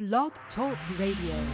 Blog Talk Radio.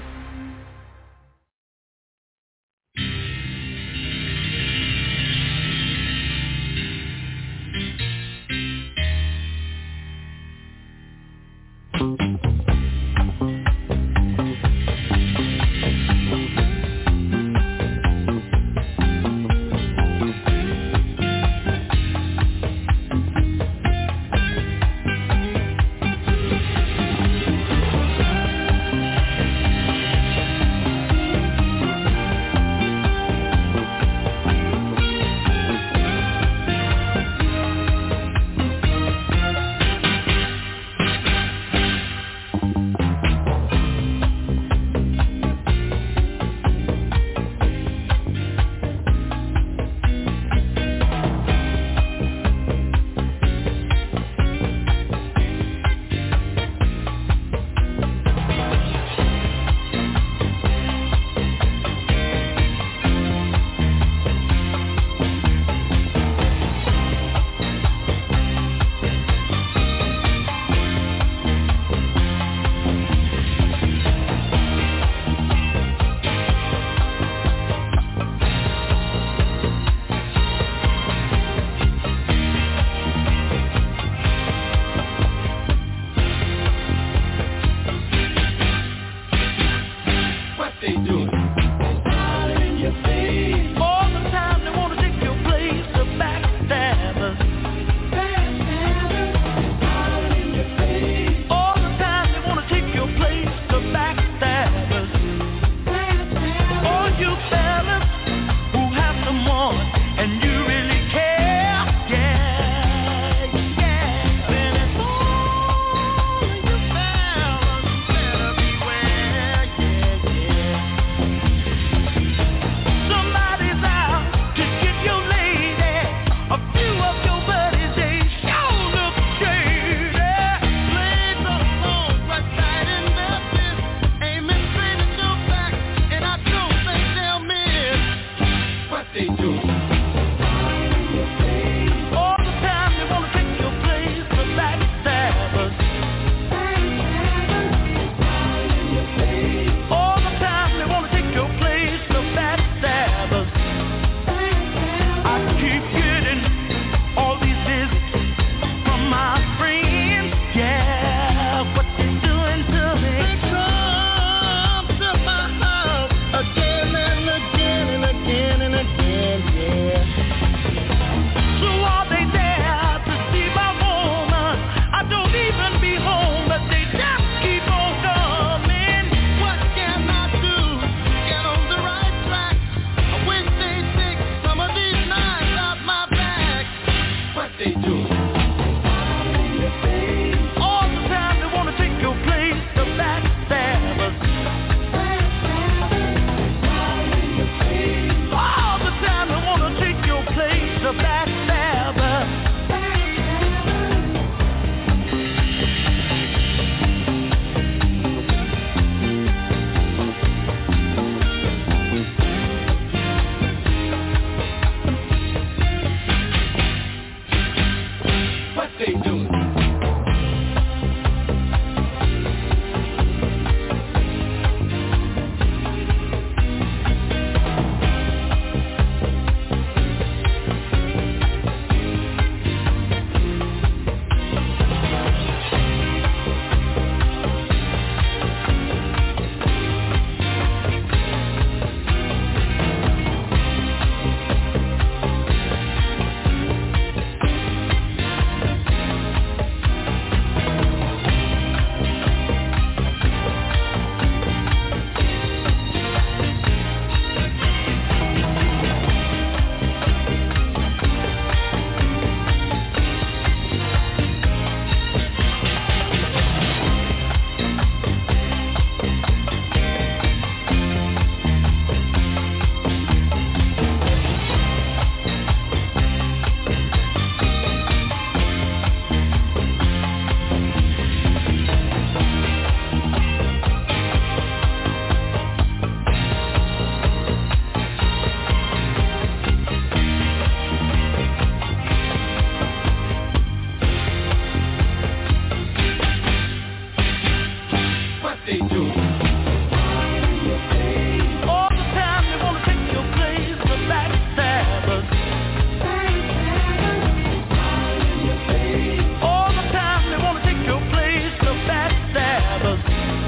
they do. All the time they wanna take your place, the backstabbers. All the time they wanna take your place, the backstabbers.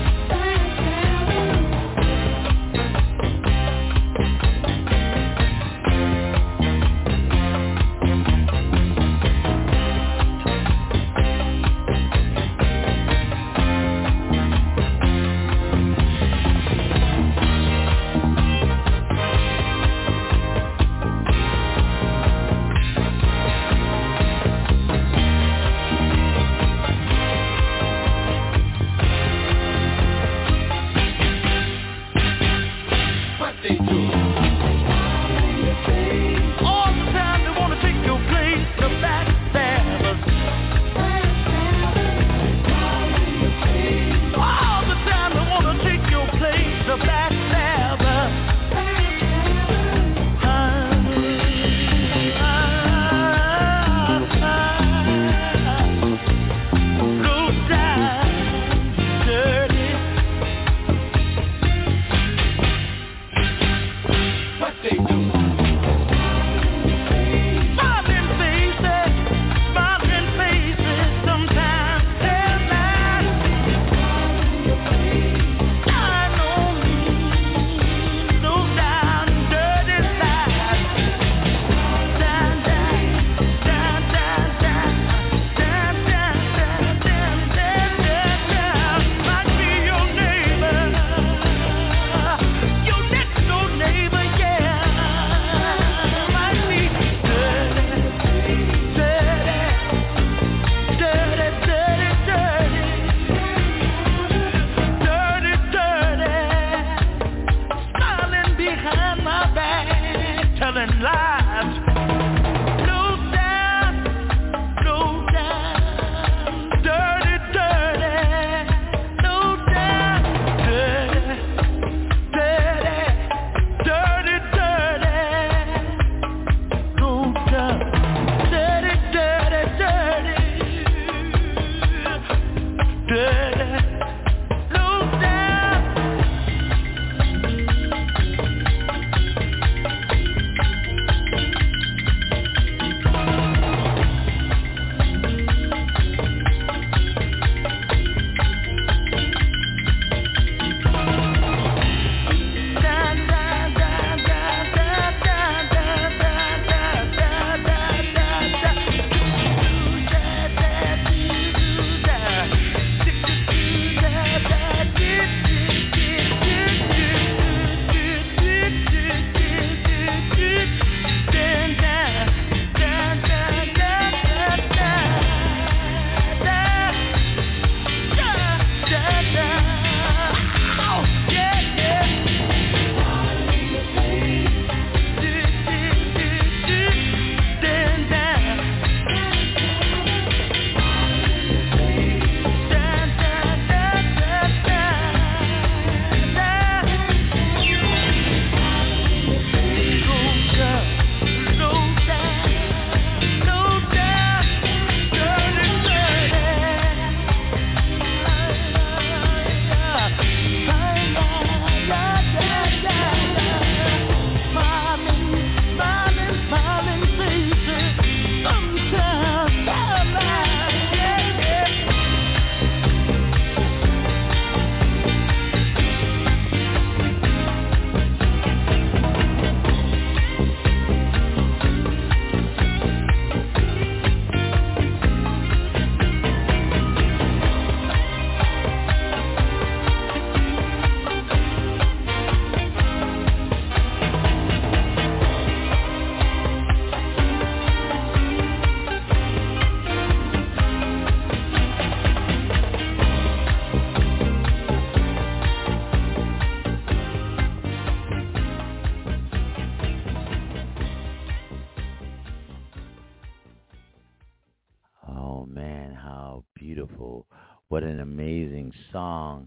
What an amazing song.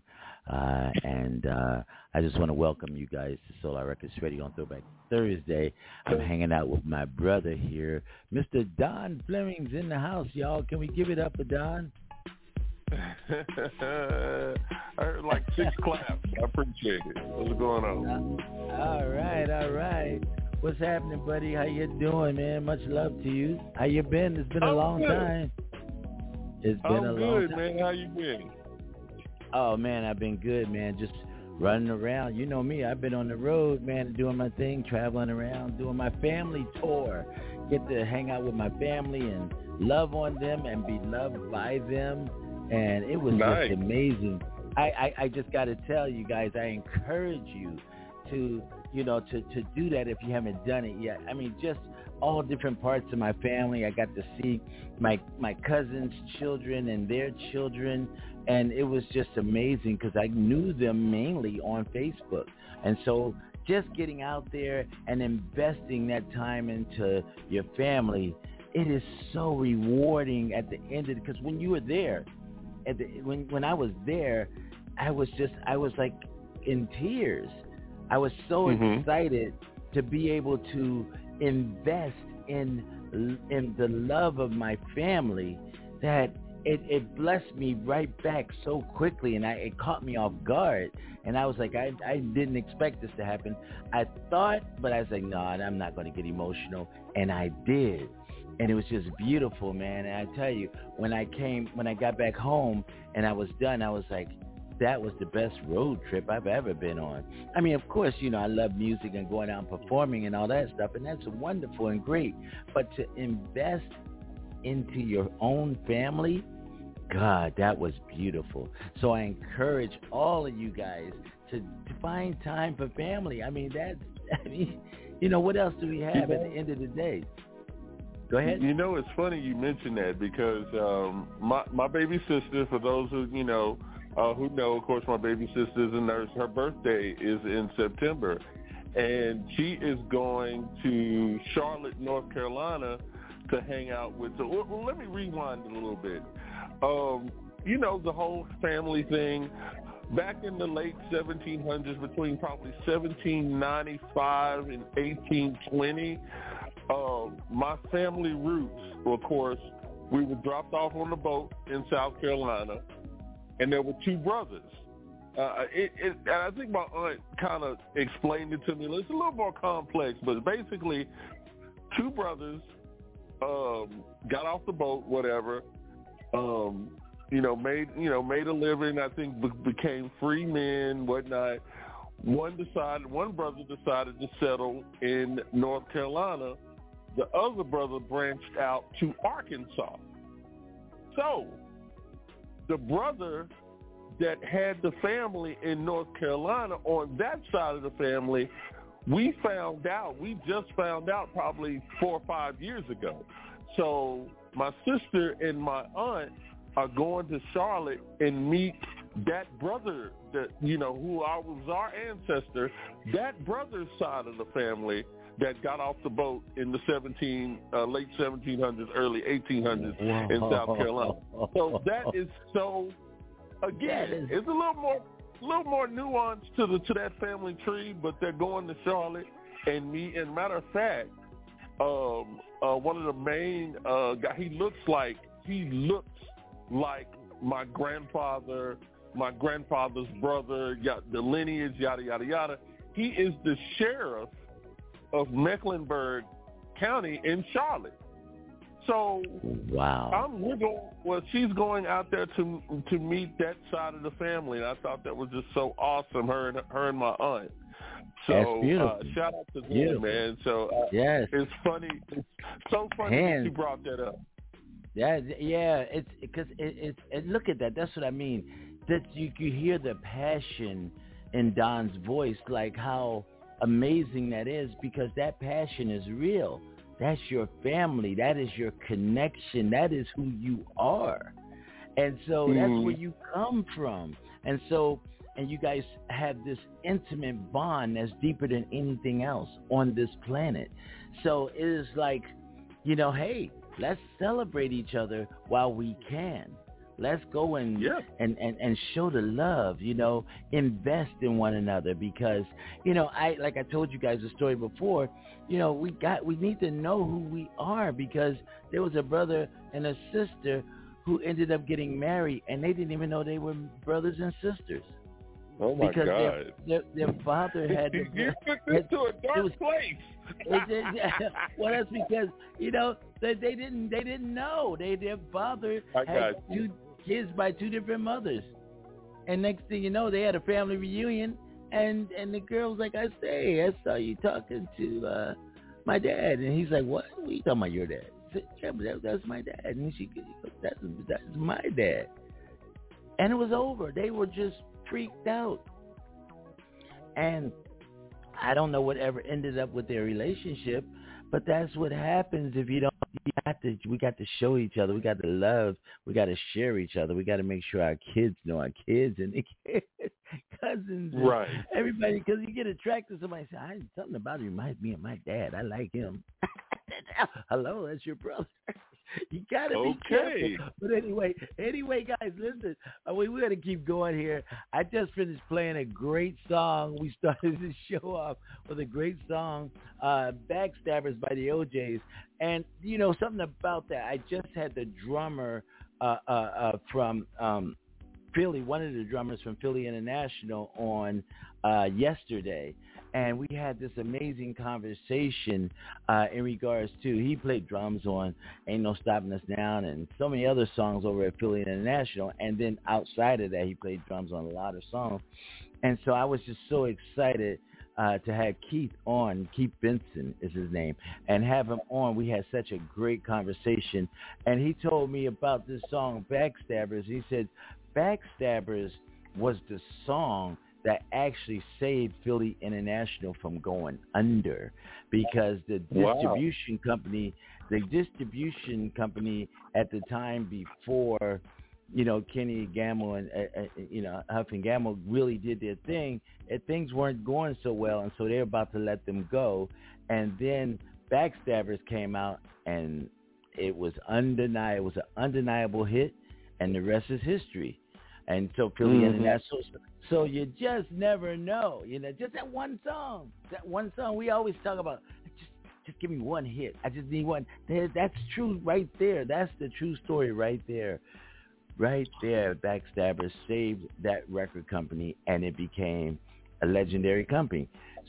And I just want to welcome you guys to Solar Records Radio on Throwback Thursday. I'm hanging out with my brother here. Mr. Don Fleming's in the house, y'all. Can we give it up for Don? I heard like 6 claps. I appreciate it. What's going on? All right. What's happening, buddy? How you doing, man? Much love to you. How you been? It's been a long time. It's been a long time. Man. How you been? Oh, man, I've been good, man. Just running around. You know me. I've been on the road, man, doing my thing, traveling around, doing my family tour. Get to hang out with my family and love on them and be loved by them. And it was just amazing. I just got to tell you guys, I encourage you to do that if you haven't done it yet. I mean, just all different parts of my family. I got to see my cousins' children and their children, and it was just amazing because I knew them mainly on Facebook. And so just getting out there and investing that time into your family, it is so rewarding at the end of it. Because when you were there, when I was there, I was like in tears. I was so excited to be able to invest in the love of my family that it blessed me right back so quickly, and it caught me off guard. And I was like, I didn't expect this to happen. I thought, but I was like, no, I'm not going to get emotional, and I did. And it was just beautiful, man. And I tell you, when I got back home and I was done, I was like, that was the best road trip I've ever been on. I mean, of course, I love music and going out and performing and all that stuff, and that's wonderful and great. But to invest into your own family, God, that was beautiful. So I encourage all of you guys to find time for family. I mean, what else do we have at the end of the day? Go ahead. It's funny you mentioned that because my baby sister, for those who know, of course, my baby sister is a nurse. Her birthday is in September, and she is going to Charlotte, North Carolina to hang out with. So let me rewind a little bit. The whole family thing. Back in the late 1700s, between probably 1795 and 1820, my family roots, of course, we were dropped off on a boat in South Carolina, and there were 2 brothers. And I think my aunt kind of explained it to me. It's a little more complex, but basically 2 brothers got off the boat, whatever, made a living, I think became free men, whatnot. One brother decided to settle in North Carolina. The other brother branched out to Arkansas. So the brother that had the family in North Carolina, on that side of the family, we just found out probably 4 or 5 years ago. So my sister and my aunt are going to Charlotte and meet that brother that, who was our ancestor, that brother's side of the family that got off the boat in the late 1700s, early 1800s in South Carolina. So that is so, again, it's a little more nuance to that family tree, but they're going to Charlotte and meet. And matter of fact, one of the main guy, he looks like my grandfather, my grandfather's brother, the lineage, yada, yada, yada. He is the sheriff of Mecklenburg County in Charlotte. So wow. She's going out there to meet that side of the family, and I thought that was just so awesome, her and my aunt. So that's beautiful. Shout out to them, man. So yes. It's funny. It's so funny that you brought that up. Yeah. It's because it's look at that. That's what I mean. That you hear the passion in Don's voice, like how amazing that is, because that passion is real. That's your family. That is your connection. That is who you are. And so that's where you come from. And so, and you guys have this intimate bond that's deeper than anything else on this planet. So it is like, hey, let's celebrate each other while we can. Let's go and show the love, invest in one another, because, like I told you guys a story before, we need to know who we are, because there was a brother and a sister who ended up getting married, and they didn't even know they were brothers and sisters. Oh my because God! Their father had you took this to a dark place. Well, that's because they didn't know their father had 2 kids by 2 different mothers, and next thing you know, they had a family reunion, and the girl was like, I saw you talking to my dad, and he's like, what are you talking about, your dad? I said, yeah, but that's my dad, and she goes, that's my dad, and it was over. They were just freaked out, and I don't know whatever ended up with their relationship, but that's what happens if you don't. We got to show each other. We got to love. We got to share each other. We got to make sure our kids know our kids and the kids, cousins, and right? Everybody, because you get attracted to somebody. Say, something about him reminds me of my dad. I like him. Hello, that's your brother. You gotta be careful. But anyway, guys, listen. We're gonna keep going here. I just finished playing a great song. We started the show off with a great song, "Backstabbers" by the OJs. And something about that. I just had the drummer from Philly, one of the drummers from Philly International, on yesterday. And we had this amazing conversation in regards to, he played drums on Ain't No Stopping Us Now and so many other songs over at Philly International. And then outside of that, he played drums on a lot of songs. And so I was just so excited to have Keith on. Keith Benson is his name. And have him on. We had such a great conversation. And he told me about this song, Backstabbers. He said, Backstabbers was the song that actually saved Philly International from going under, because the distribution company at the time before, Kenny Gamble and Huff and Gamble really did their thing, and things weren't going so well, and so they're about to let them go. And then Backstabbers came out, and it was undeniable. It was an undeniable hit, and the rest is history. And so Philly International. So you just never know, just that one song. We always talk about, just give me one hit. I just need one. That's true right there. That's the true story right there. Right there, Backstabbers saved that record company, and it became a legendary company.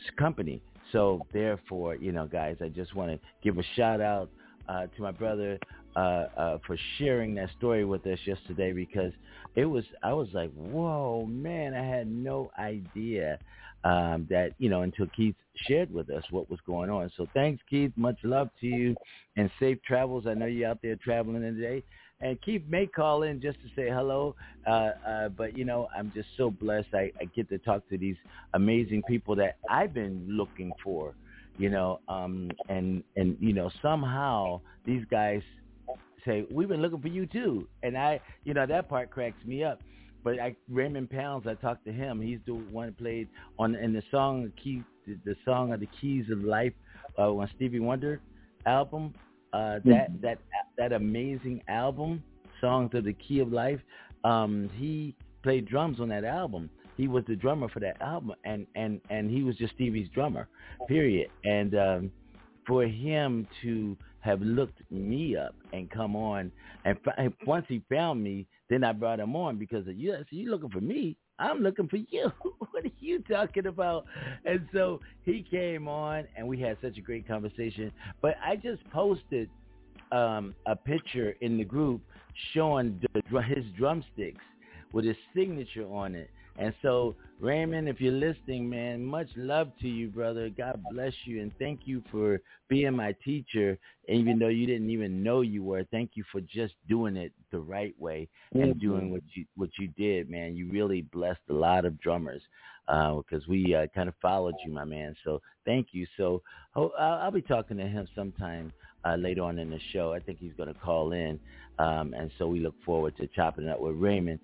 So therefore, guys, I just want to give a shout out to my brother for sharing that story with us yesterday, because I was like, whoa, man, I had no idea that, until Keith shared with us what was going on. So thanks, Keith. Much love to you, and safe travels. I know you're out there traveling today. And Keith may call in just to say hello, but, I'm just so blessed. I get to talk to these amazing people that I've been looking for, and somehow these guys say, we've been looking for you too. And that part cracks me up. But Raymond Pounds, I talked to him. He's the one that played in the song, the song of the Keys of Life on Stevie Wonder album. That amazing album, Songs of the Key of Life. He played drums on that album. He was the drummer for that album, and he was just Stevie's drummer, period. And for him to have looked me up and come on, and once he found me, then I brought him on, because of you. So you looking for me? I'm looking for you. What are you talking about? And so he came on, and we had such a great conversation. But I just posted a picture in the group showing his drumsticks with his signature on it. And so, Raymond, if you're listening, man, much love to you, brother. God bless you, and thank you for being my teacher. Even though you didn't even know you were, thank you for just doing it the right way and doing what you did, man. You really blessed a lot of drummers because we kind of followed you, my man. So thank you. So I'll be talking to him sometime later on in the show. I think he's going to call in, and so we look forward to chopping it up with Raymond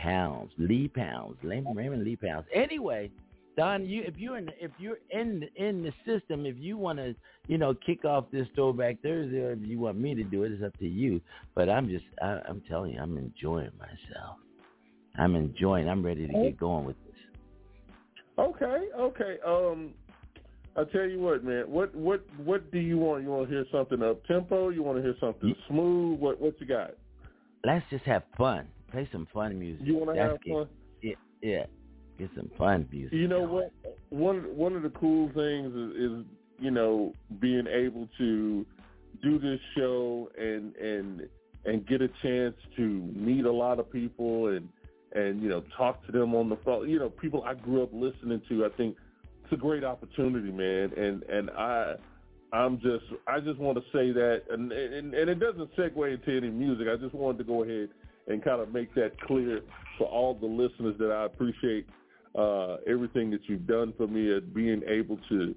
Raymond Lee Pounds. Anyway, Don, if you're in the system, if you want to, kick off this Throwback Thursday, or if you want me to do it, it's up to you. But I'm telling you, I'm enjoying myself. I'm ready to get going with this. Okay. I'll tell you what, man. What do you want? You want to hear something up tempo? You want to hear something smooth? What you got? let's just have fun. Play some fun music. You want to have fun? Yeah. Get some fun music. You know what? One of the cool things is you know, being able to do this show and get a chance to meet a lot of people and you know, talk to them on the phone. You know, people I grew up listening to. I think it's a great opportunity, man. And I just want to say that, and it doesn't segue into any music. I just wanted to go ahead and kind of make that clear for all the listeners that I appreciate everything that you've done for me at being able to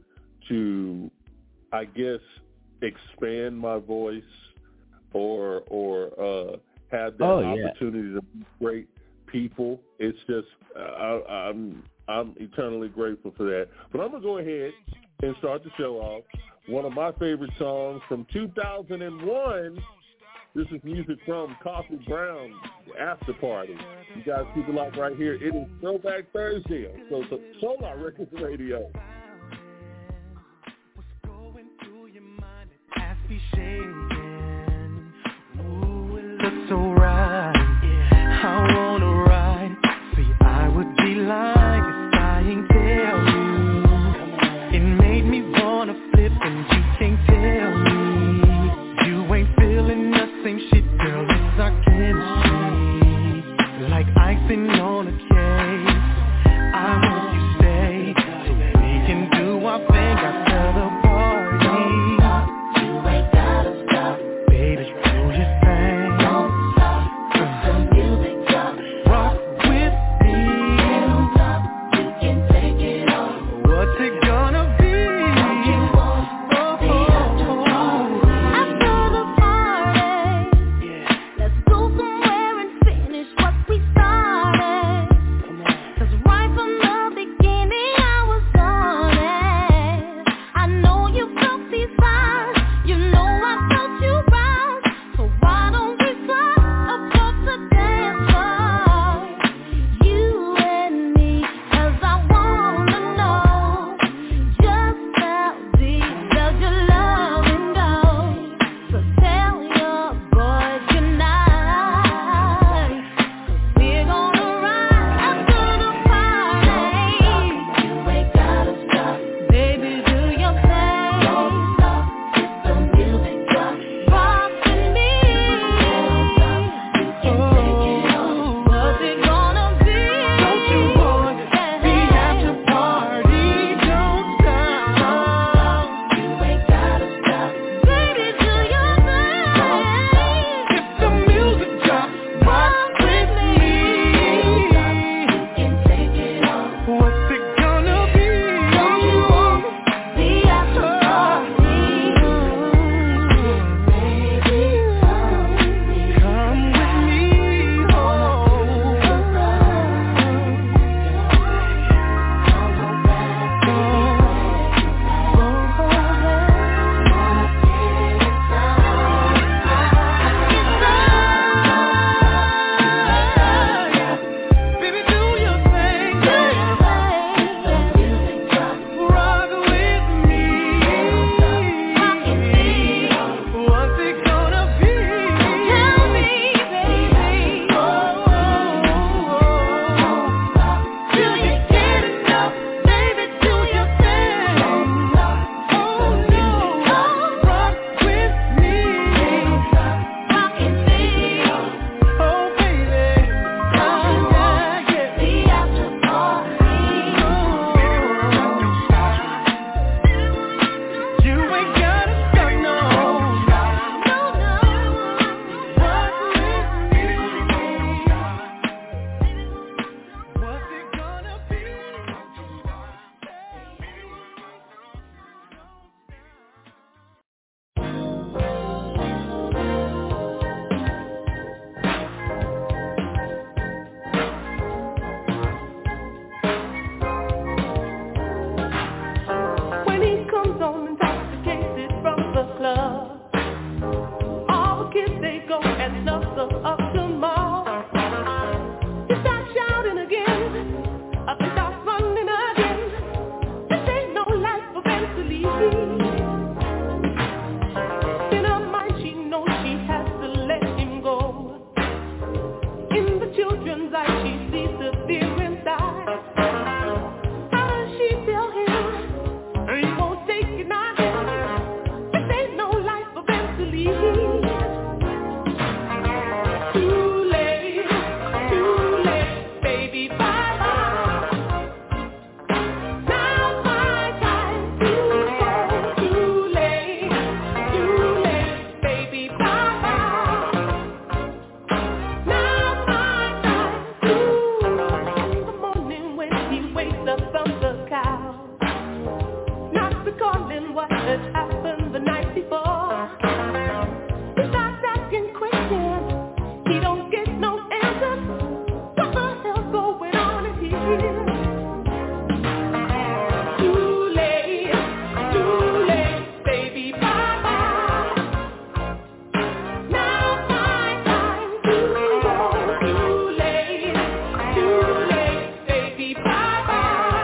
I guess expand my voice or have that opportunity to meet great people. It's just I'm eternally grateful for that. But I'm gonna go ahead and start the show off. One of my favorite songs from 2001. This is music from Coffee Brown, After Party. You guys keep it locked right here. It is Throwback Thursday, so Solar Records Radio. Ooh, it looks so right. I wanna ride. See, I would be lying if I ain't tell you. It made me wanna flip and you can't tell me. You ain't feeling the same shit, girl, it's our chemistry. Like icing on a cake. I hope you stay so we can do our thing after the party. You ain't gotta stop, baby, do your thing. Don't stop, waste of from the cow. Not recalling what had happened the night before. He starts asking questions, he don't get no answers. What the hell's going on in here? Too late, baby, bye-bye. Now my time to go. Too late, baby, bye-bye.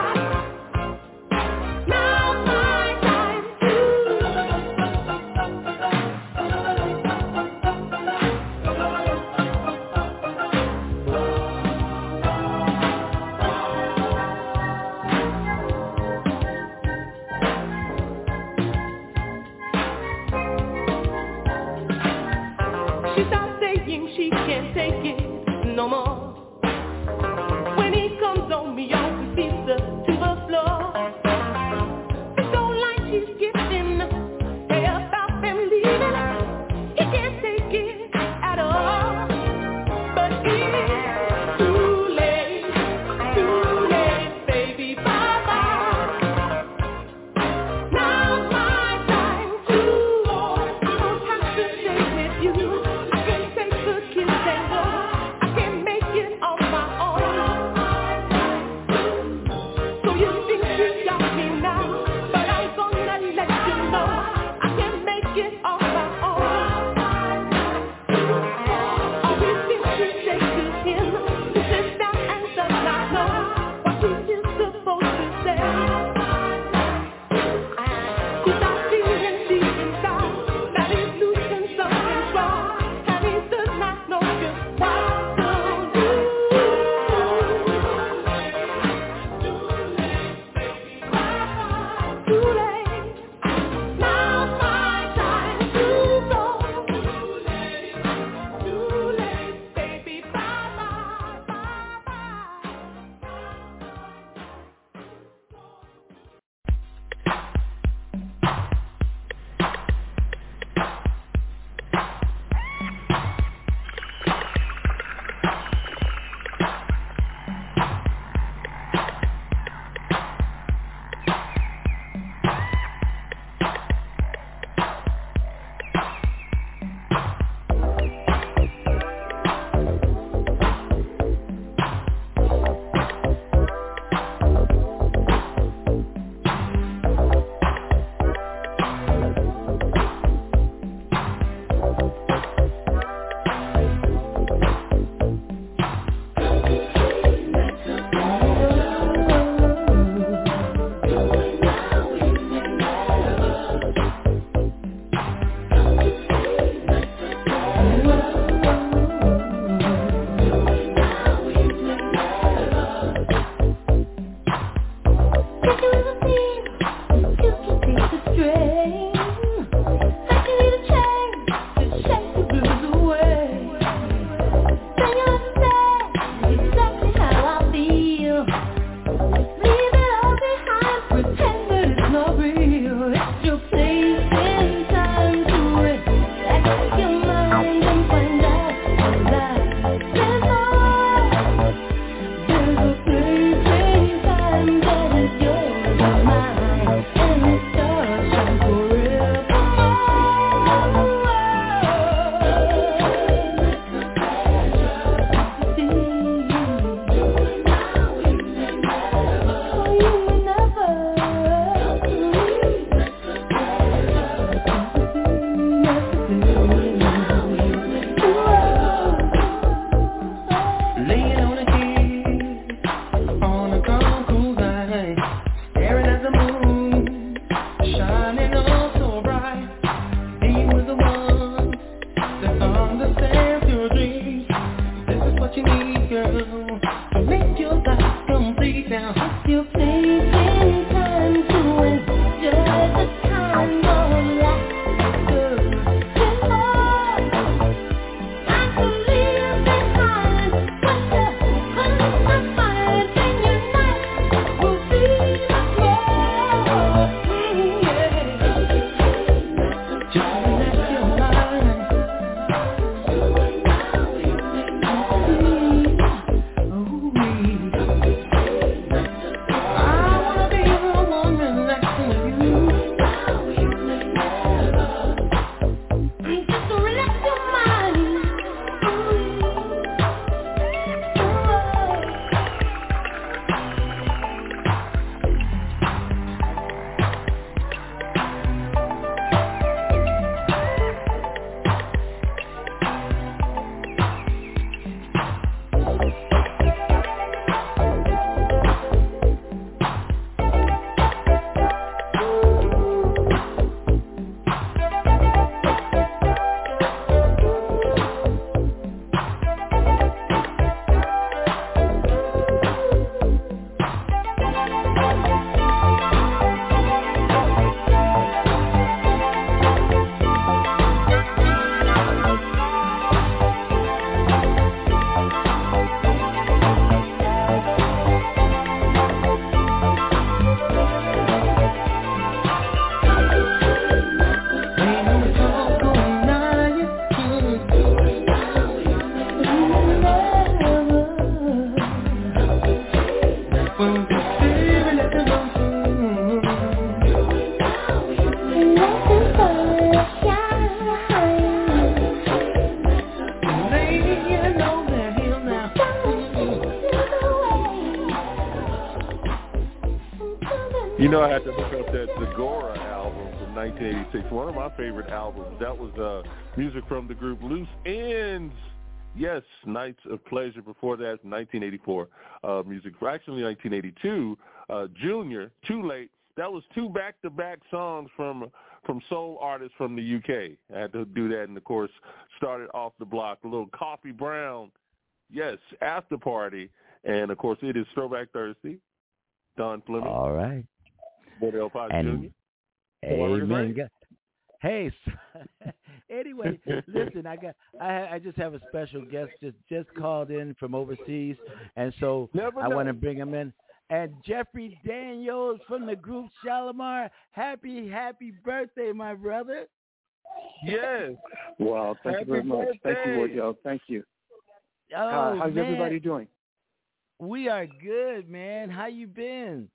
You know, I had to look up that Zagora album from 1986. One of my favorite albums. That was music from the group Loose Ends. Yes, Nights of Pleasure. Before that, 1984 music. Actually, 1982, Junior, Too Late. That was two back-to-back songs from soul artists from the UK. I had to do that, and, of course, started off the block. A little Coffee Brown. Yes, After Party. And, of course, it is Throwback Thursday. Don Fleming. All right. Border Paz And Jr. Amen. Hey, anyway, listen, I just have a special guest just called in from overseas, and so I want to bring him in. And Jeffrey Daniels from the group Shalamar, happy birthday, my brother. Yes. Wow, thank you very much. Thank you, Wardell. Thank you. Oh, how's man. everybody doing? We are good, man. How you been?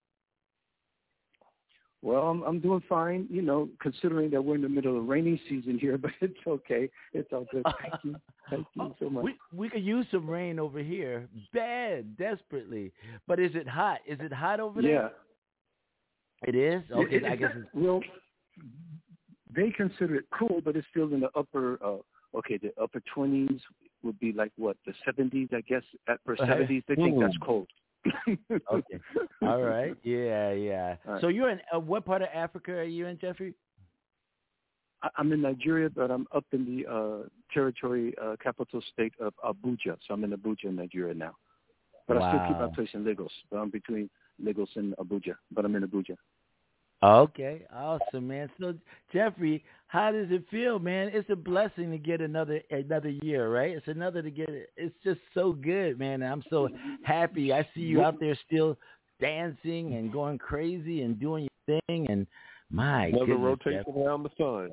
Well, I'm doing fine, you know, considering that we're in the middle of rainy season here, but it's okay. It's all good. Thank you. Thank you so much. We could use some rain over here. Bad, desperately. But is it hot? Is it hot over there? Yeah. It is? Okay, I guess it's... Well, they consider it cool, but it's still in the upper, the upper 20s would be like what, the 70s, I guess, upper 70s. They think that's cold. Okay. All right. Yeah. Right. So you're in what part of Africa are you in, Jeffrey? I'm in Nigeria, but I'm up in the territory capital state of Abuja. So I'm in Abuja, Nigeria now. But I still keep my place in Lagos. But I'm between Lagos and Abuja. But I'm in Abuja. Okay. Awesome, man. So, Jeffrey, how does it feel, man? It's a blessing to get another year, right? It's just so good, man. And I'm so happy. I see you out there still dancing and going crazy and doing your thing. And my another goodness, rotation around the sun.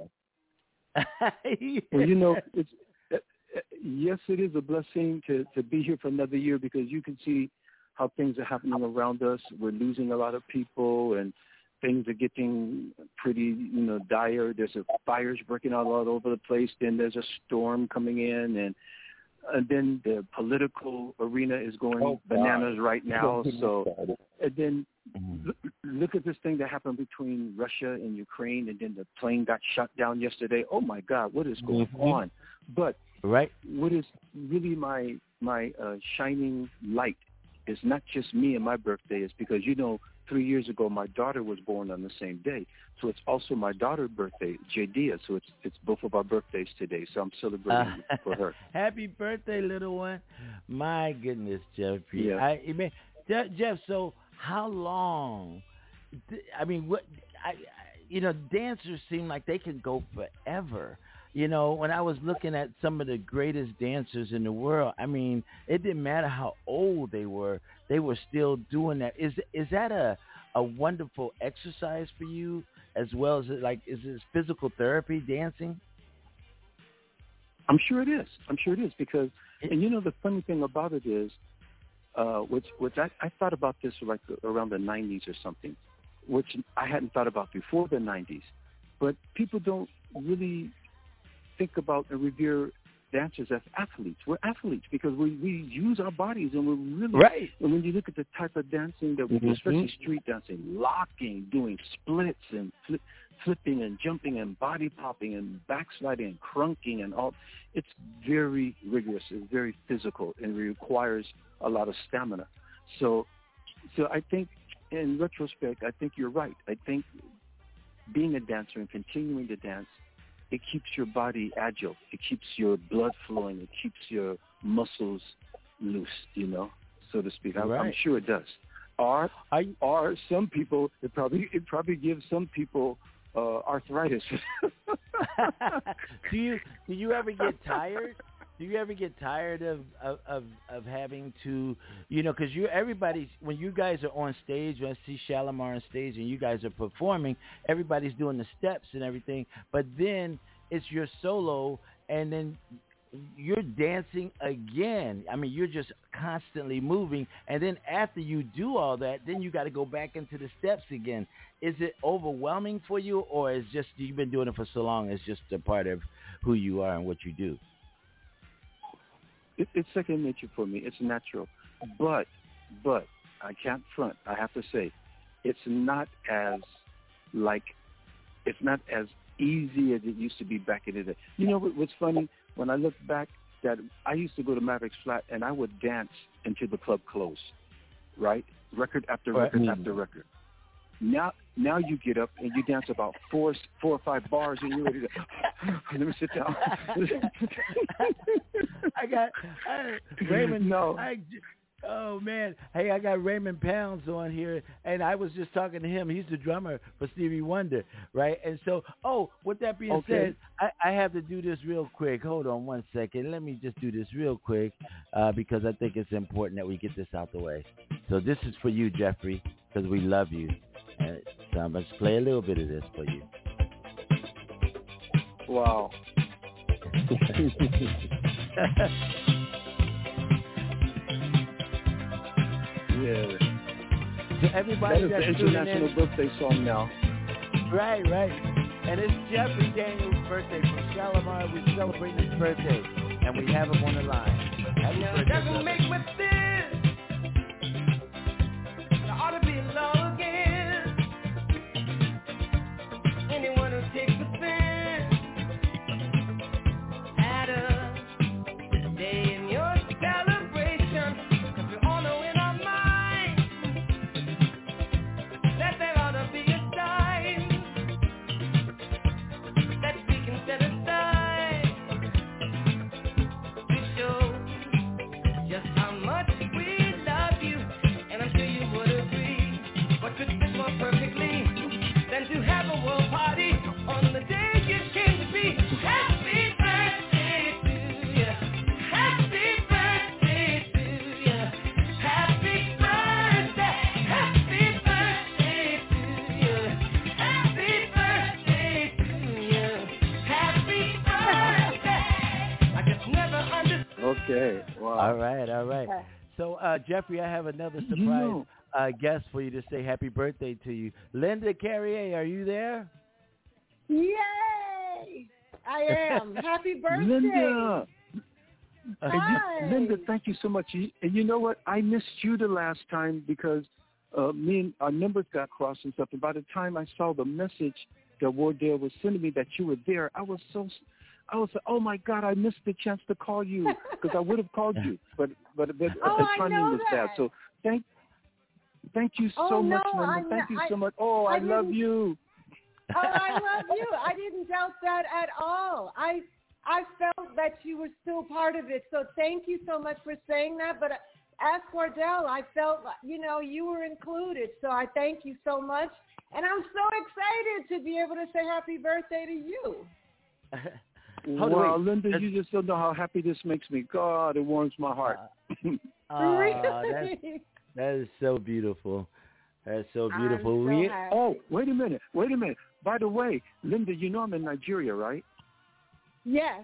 Yeah. Well, you know, it's yes, it is a blessing to be here for another year because you can see how things are happening around us. We're losing a lot of people, and things are getting pretty, dire. There's fires breaking out all over the place. Then there's a storm coming in, and then the political arena is going bananas right now. So, and then look at this thing that happened between Russia and Ukraine, and then the plane got shot down yesterday. Oh my God, what is going on? But what is really my shining light is not just me and my birthday. It's because 3 years ago, my daughter was born on the same day. So it's also my daughter's birthday, Jadia. So it's both of our birthdays today. So I'm celebrating for her. Happy birthday, little one. My goodness, Jeffrey. Yeah. Jeff, so how long? Dancers seem like they can go forever. When I was looking at some of the greatest dancers in the world, it didn't matter how old they were still doing that. Is that a wonderful exercise for you as well as is it physical therapy, dancing? I'm sure it is because, and the funny thing about it is, which I thought about this like around the 90s or something, which I hadn't thought about before the 90s, but people don't really think about and revere dancers as athletes. We're athletes because we use our bodies, and we're really right. And when you look at the type of dancing that we do, especially street dancing, locking, doing splits and flipping and jumping and body popping and backsliding and crunking and all, it's very rigorous. It's very physical and requires a lot of stamina. So I think, in retrospect, I think you're right. I think being a dancer and continuing to dance, it keeps your body agile. It keeps your blood flowing. It keeps your muscles loose, so to speak. I'm sure it does. Or some people, it probably gives some people arthritis. Do you ever get tired? Do you ever get tired of having to, because when you guys are on stage, when I see Shalamar on stage and you guys are performing, everybody's doing the steps and everything, but then it's your solo and then you're dancing again. You're just constantly moving, and then after you do all that, then you got to go back into the steps again. Is it overwhelming for you, or is just you've been doing it for so long, it's just a part of who you are and what you do? It's second nature for me. It's natural. But I can't front. I have to say, it's not as easy as it used to be back in the day. You know what's funny? When I look back, that I used to go to Maverick's Flat and I would dance until the club closed, right? Record after record after record. Now you get up and you dance about four or five bars and you're ready to let me sit down. Raymond. No. Oh, man. Hey, I got Raymond Pounds on here, and I was just talking to him. He's the drummer for Stevie Wonder, right? And so, with that being said, I have to do this real quick. Hold on one second. Let me just do this real quick because I think it's important that we get this out the way. So this is for you, Jeffrey, because we love you. And so I'm going to play a little bit of this for you. Wow. Yeah. To everybody that is the international birthday song now. Right. And it's Jeffrey Daniels' birthday from Shalimar. We celebrate his birthday, and we have him on the line. Happy birthday, doesn't make me feel I ought to be in love again. Anyone who takes a stand at a day in your celebration, 'cause we all know in our minds that there ought to be a time that we can set aside to show just how much we love you, and I'm sure you would agree. What could fit more perfectly than to have a world party on the day you came to be? Happy birthday to you. Happy birthday to you. Happy birthday. Happy birthday to you. Happy birthday to you. Happy birthday. I just never understood. Okay. Wow. All right. So, Jeffrey, I have another surprise guest for you to say happy birthday to you. Linda Carrier, are you there? Yay! I am. Happy birthday. Linda. Hi. Linda, thank you so much. And you know what? I missed you the last time because me and our numbers got crossed and stuff. And by the time I saw the message that Wardell was sending me that you were there, I was like, oh my God, I missed the chance to call you because I would have called you, but the timing was bad. So thank you so much, Linda. Thank you so much. Oh, I love you. Oh, I love you. I didn't doubt that at all. I felt that you were still part of it. So thank you so much for saying that. But as Wardell, I felt, you were included. So I thank you so much. And I'm so excited to be able to say happy birthday to you. Wow, Linda, you just don't know how happy this makes me. God, it warms my heart. Really? That is so beautiful. That's so beautiful. Wait a minute. By the way, Linda, you know I'm in Nigeria, right? Yes.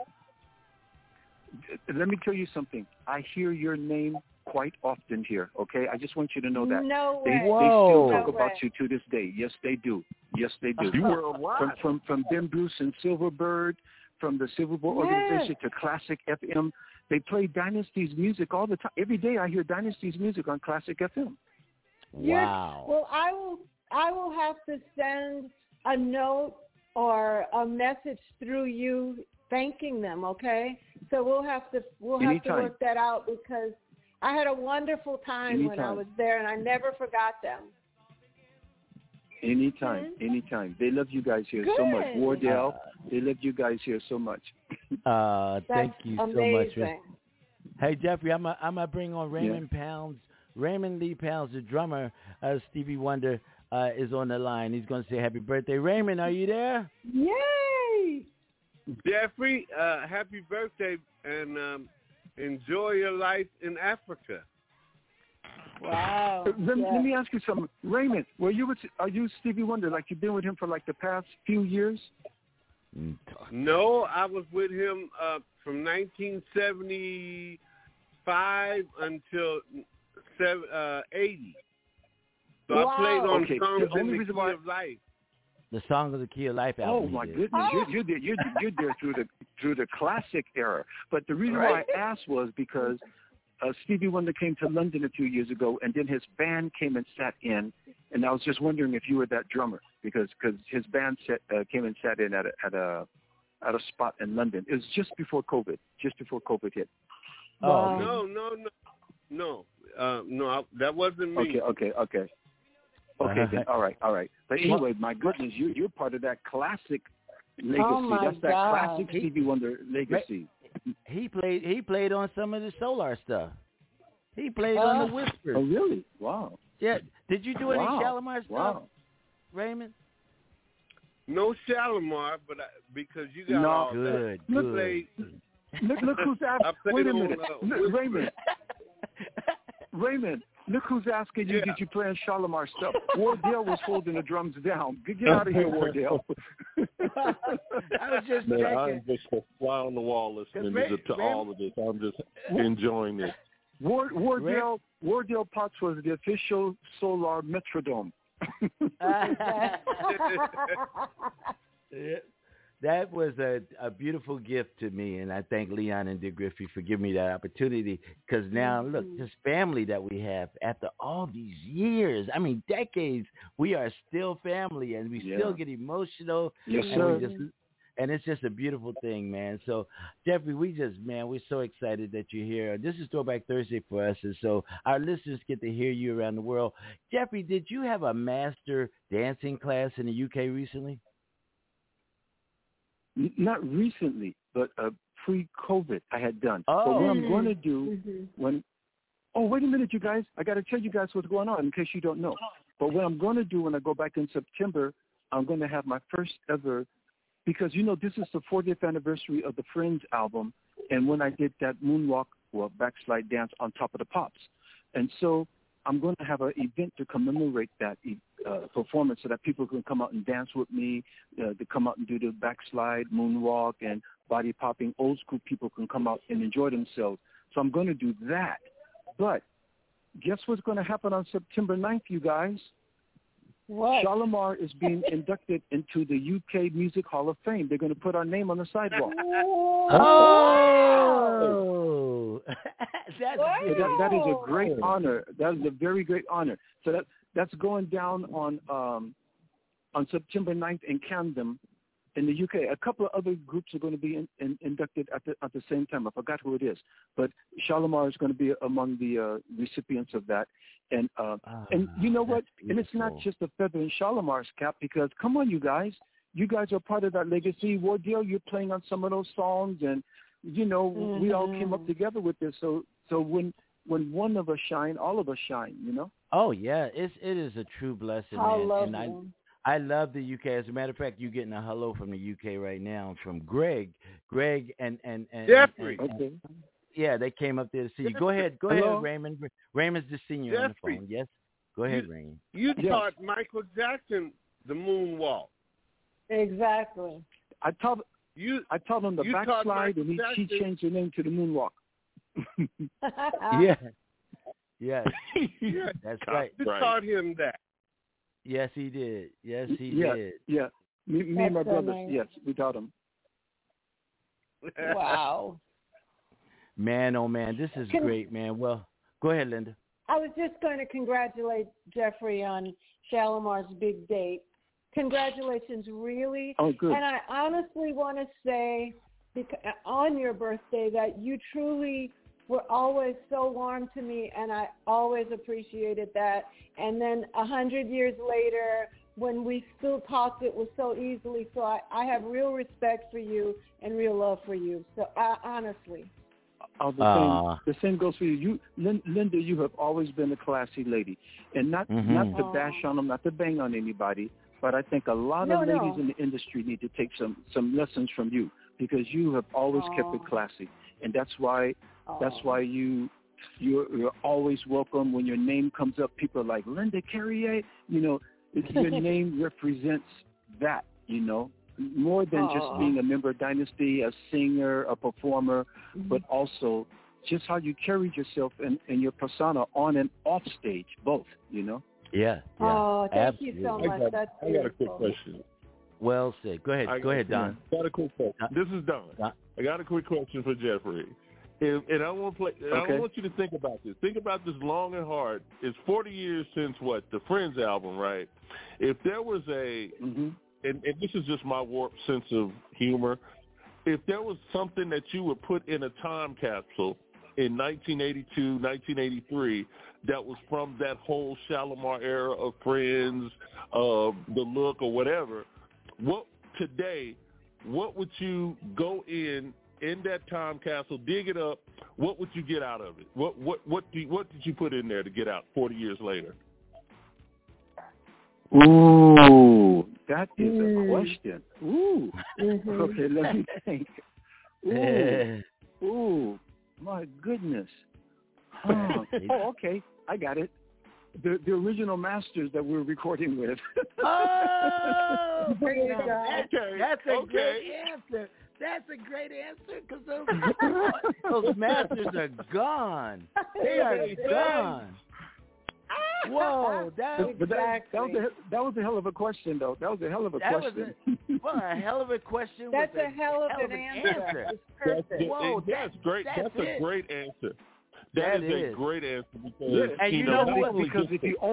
Let me tell you something. I hear your name quite often here, okay? I just want you to know that. No way. They still talk about you to this day. Yes, they do. You worldwide. From Ben Bruce and Silverbird, from the Silverbird organization to Classic FM. They play Dynasty's music all the time. Every day I hear Dynasty's music on Classic FM. Wow. Well, I will have to send a note or a message through you thanking them, okay? So we'll have to work that out because I had a wonderful time when I was there and I never forgot them. Anytime. They love you guys here so much. Wardell, they love you guys here so much. Thank you so amazing. much. Hey, Jeffrey, I'm gonna bring on Raymond Pounds. Raymond Lee Pounds, the drummer of Stevie Wonder, is on the line. He's going to say happy birthday. Raymond, are you there? Yay! Jeffrey, happy birthday, and enjoy your life in Africa. Wow. Let me ask you something. Raymond, are you Stevie Wonder? Like you've been with him for like the past few years? No, I was with him from 1975 until 80. So I played on songs in the Key of Life. The Song of the Key of Life album. Oh my goodness, you're there through the classic era. But the reason why I asked was because Stevie Wonder came to London a few years ago, and then his band came and sat in. And I was just wondering if you were that drummer, because his band came and sat in at a spot in London. It was just before COVID hit. Oh, no, that wasn't me. Okay. Then, all right. But anyway, my goodness, you're part of that classic legacy. Oh That's that classic Stevie Wonder legacy. He played on some of the Solar stuff. He played on the Whispers. Oh, really? Wow. Yeah. Did you do any Shalimar stuff, Raymond? No Shalimar, but because you got all good. Good. Look who's asking. Wait a minute, Raymond. Look who's asking you. Did you play on Shalimar stuff? Wardell was holding the drums down. Get out of here, Wardell. I was just checking. I'm just a fly on the wall listening to all of this. I'm just enjoying it. Wardell Potts was the official Solar Metrodome. That was a beautiful gift to me, and I thank Leon and Dick Griffey for giving me that opportunity, because now, look, this family that we have after all these years, I mean, decades, we are still family, and we still get emotional. Yes, sir. And it's just a beautiful thing, man. So, Jeffrey, we're so excited that you're here. This is Throwback Thursday for us, and so our listeners get to hear you around the world. Jeffrey, did you have a master dancing class in the UK recently? Not recently, but pre-COVID I had done. But what I'm going to do wait a minute, you guys. I got to tell you guys what's going on in case you don't know. But what I'm going to do when I go back in September, I'm going to have my first ever, because, this is the 40th anniversary of the Friends album, and when I did that moonwalk, backslide dance on Top of the Pops. And so I'm going to have an event to commemorate that performance so that people can come out and dance with me, to come out and do the backslide, moonwalk, and body popping. Old school people can come out and enjoy themselves. So I'm going to do that. But guess what's going to happen on September 9th, you guys? What? Shalimar is being inducted into the UK Music Hall of Fame. They're going to put our name on the sidewalk. Oh! That is a great honor. That is a very great honor. So that's going down on September 9th in Camden in the UK. A couple of other groups are going to be inducted at the same time. I forgot who it is, but Shalimar is going to be among the recipients of that. And you know what? And it's not just a feather in Shalimar's cap, because come on, you guys are part of that legacy. Wardell, you're playing on some of those songs, and we all came up together with this. So when one of us shine, all of us shine. Oh yeah, it is a true blessing, man. I love the UK. As a matter of fact, you're getting a hello from the UK right now from Greg and Jeffrey. Okay. Yeah, they came up there to see you. Go ahead, Raymond. Raymond's just seeing you on the phone. Yes, go ahead, Raymond. You taught Michael Jackson the moonwalk. Exactly. I taught him the backslide, and he changed the name to the moonwalk. Yeah. That's right. You taught him that. Yes, he did. Yes, he did. Yeah. Me and my brothers, yes, we taught him. Wow. Man, oh man, this is great, man. Well, go ahead, Linda. I was just going to congratulate Jeffrey on Shalimar's big date. Congratulations, really. Oh, good. And I honestly want to say, on your birthday, that you truly were always so warm to me, and I always appreciated that. And then 100 years later, when we still talked, it was so easily. So I have real respect for you and real love for you. So honestly. The same goes for you. Linda, you have always been a classy lady, and not to bash on them, not to bang on anybody, but I think a lot of ladies in the industry need to take some lessons from you, because you have always kept it classy, and that's why you're always welcome. When your name comes up, people are like, Linda Carrier, your name represents that, more than just being a member of Dynasty, a singer, a performer, but also just how you carried yourself and your persona on and off stage, both, Yeah. Oh, thank absolutely. you so much. I got a quick question. Well said. Go ahead. Go ahead, Don. I got a quick question. This is Don. I got a quick question for Jeffrey. And I want to play. I want you to think about this. Think about this long and hard. It's 40 years since what the Friends album, right? If there was a, and this is just my warped sense of humor. If there was something that you would put in a time capsule in 1982, 1983, that was from that whole Shalimar era of Friends, the look or whatever, what would you go in that time capsule, dig it up, what would you get out of it? What did you put in there to get out 40 years later? Ooh, that is a question. Ooh. Okay, let me think. Ooh, my goodness. Huh. Oh, okay, I got it. The original masters that we're recording with. Oh, okay. That's a great answer. That's a great answer because those masters are gone. They are gone. Whoa, that was a hell of a question, though. That was a hell of a question. A hell of a question. That's a hell of an answer. Whoa, that's great. That's a great answer. That is a great answer because and you know what? Because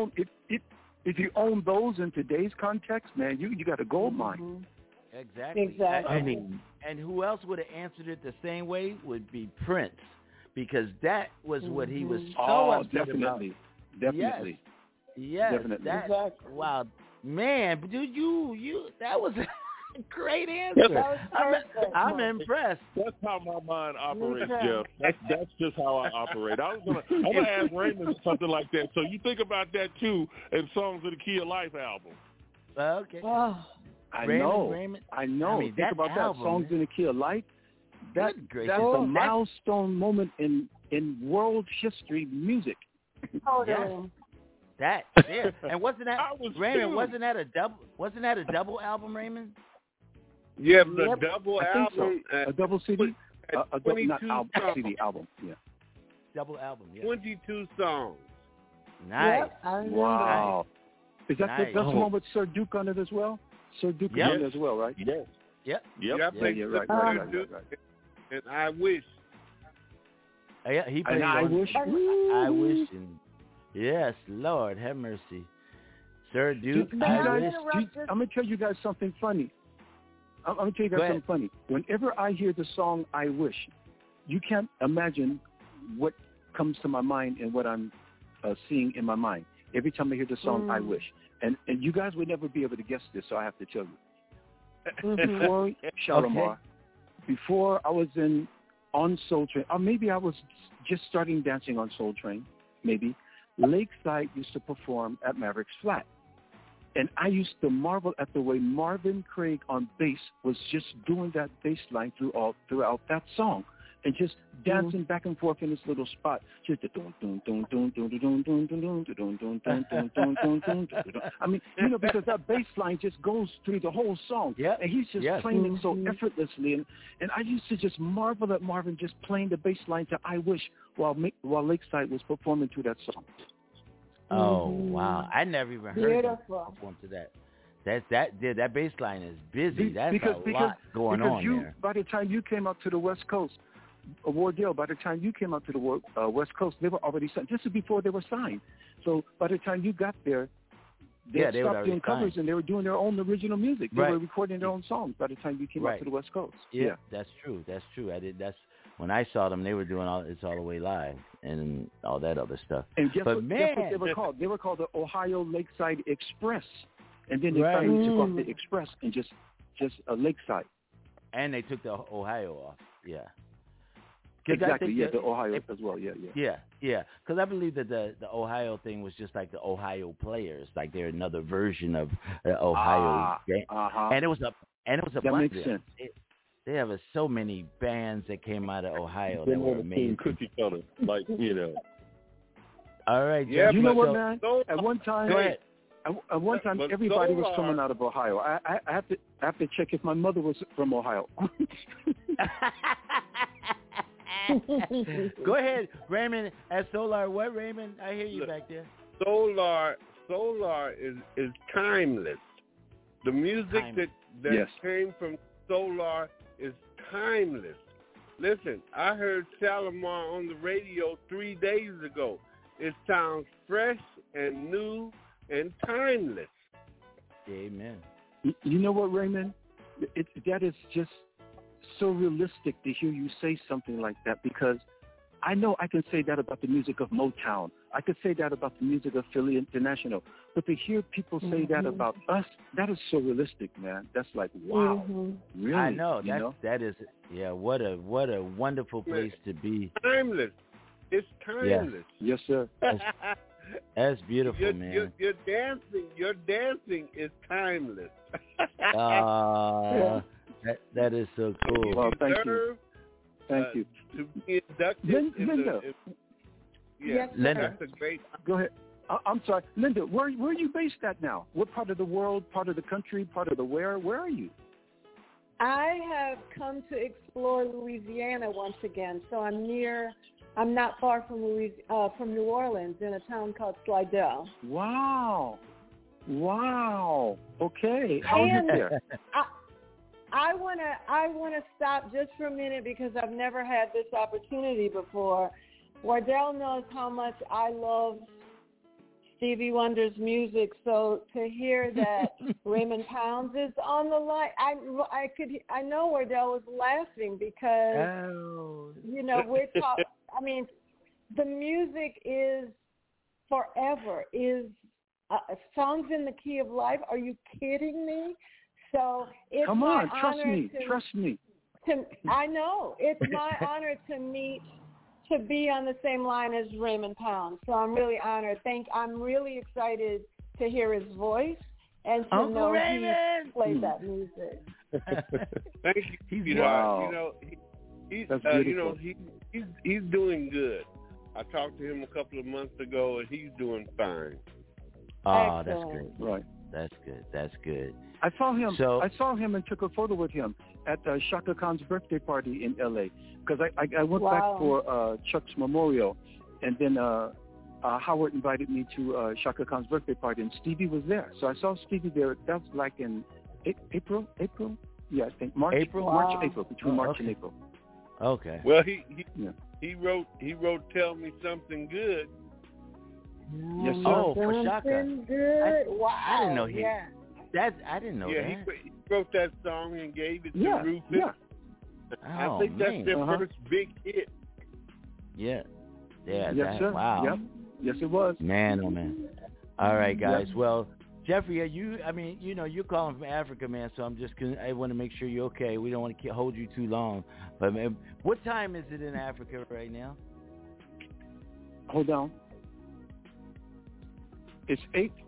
if you own those in today's context, man, you got a gold mine. Exactly. I mean, and who else would have answered it the same way would be Prince, because that was what he was so upset about. Definitely. Yes. Definitely. Wow, man, dude, you that was a great answer. I'm impressed. That's how my mind operates, Jeff. That's just how I operate. I'm gonna ask Raymond something like that. So you think about that too in Songs of the Key of Life album. Okay. Oh. I know. I mean, think about album, that. Songs in the Key of Life. That's a milestone moment in world history music. Totally. That and wasn't that Raymond? Wasn't that a double album, Raymond? Yeah, the double album. So. A double CD. A double, not album, CD album. Yeah. Double album. Yeah. 22 songs. Nice. Yep, wow. Is that nice. that's the one with Sir Duke on it as well? Sir Duke on it as well, right? Yes. Yep. Right. And I Wish. Yeah, he played I Wish. I Wish. And yes, Lord have mercy. Sir Duke, I Wish. I'm going to tell you guys something funny. I'm going to tell you guys something funny. Whenever I hear the song I Wish, you can't imagine what comes to my mind and what I'm seeing in my mind. Every time I hear the song I Wish. And you guys would never be able to guess this, so I have to tell you. Before Shalimar, before I was on Soul Train, or maybe I was just starting dancing on Soul Train, maybe, Lakeside used to perform at Mavericks Flat. And I used to marvel at the way Marvin Craig on bass was just doing that bass line throughout that song. And just dancing back and forth in this little spot. Just I mean, because that bass line just goes through the whole song. Yeah. And he's just playing it so effortlessly. And I used to just marvel at Marvin just playing the bass line to I Wish while Lakeside was performing to that song. Oh, wow. I never even heard him perform to that. That bass line is busy. That's a lot going on there. By the time you came up to the West Coast, Wardell, by the time you came out to the West Coast, they were already signed. This is before they were signed. So by the time you got there, they stopped doing covers and they were doing their own original music. They were recording their own songs by the time you came out to the West Coast. Yeah, that's true. That's when I saw them. They were doing It's All the Way Live and all that other stuff. And guess what they were called? They were called the Ohio Lakeside Express. And then they finally took off the Express and just Lakeside. And they took the Ohio off. Yeah. Exactly, the Ohio as well, yeah. Because I believe that the Ohio thing was just like the Ohio Players, like they're another version of the Ohio game. And it was a that bunch makes sense. They have so many bands that came out of Ohio that were amazing. Cookie cutter, like All right, yeah. You know what, man? At one time, go ahead. At one time, everybody was coming out of Ohio. I have to check if my mother was from Ohio. Go ahead, Raymond. At Solar, what, Raymond? I hear you back there. Solar is timeless. The music that came from Solar is timeless. Listen, I heard Shalimar on the radio 3 days ago. It sounds fresh and new and timeless. Amen. You know what, Raymond? That is just so realistic to hear you say something like that, because I know I can say that about the music of Motown. I could say that about the music of Philly International. But to hear people say that about us, that is so realistic, man. That's like, wow. Really? I know. That is, what a wonderful place to be. Timeless. It's timeless. Yes, sir. That's beautiful, man. Your dancing is timeless. That is so cool. Well, thank you. Thank you. To be inducted Linda. Yes, Linda. That's a great. Go ahead. I'm sorry. Linda, where are you based at now? What part of the world, part of the country, part of the where? Where are you? I have come to explore Louisiana once again. So I'm not far from New Orleans, in a town called Slidell. Wow. Okay. How's it there? I wanna stop just for a minute, because I've never had this opportunity before. Wardell knows how much I love Stevie Wonder's music, so to hear that Raymond Pounds is on the line, I know Wardell was laughing, because we're talking. I mean, the music is forever. Is songs in the key of life? Are you kidding me? So it's come my on, honor trust me. I know it's my honor to be on the same line as Raymond Pounds. So I'm really honored. I'm really excited to hear his voice and to Uncle know Raymond. he played that music. Thank you. Wow. He's doing good. I talked to him a couple of months ago, and he's doing fine. Oh, that's Excellent. good. Right. That's good. I saw him and took a photo with him at Shaka Khan's birthday party in L.A. because I went back for Chuck's memorial, and then Howard invited me to Shaka Khan's birthday party, and Stevie was there. So I saw Stevie there. That was like in April? Yeah, I think March. April, between March and April. Okay. Well, he wrote "Tell Me Something Good." Yes, sir. Oh, for Shaka. Good. Wow. I didn't know he. I didn't know that. Yeah, he wrote that song and gave it to Rufus. Yeah. I think that's their first big hit. Yeah. Yes, sir. Wow. Yep. Yes, it was. Man, oh man. All right, guys. Well, Jeffrey, you're calling from Africa, man, so I want to make sure you're okay. We don't want to hold you too long. But man, what time is it in Africa right now? Hold on. It's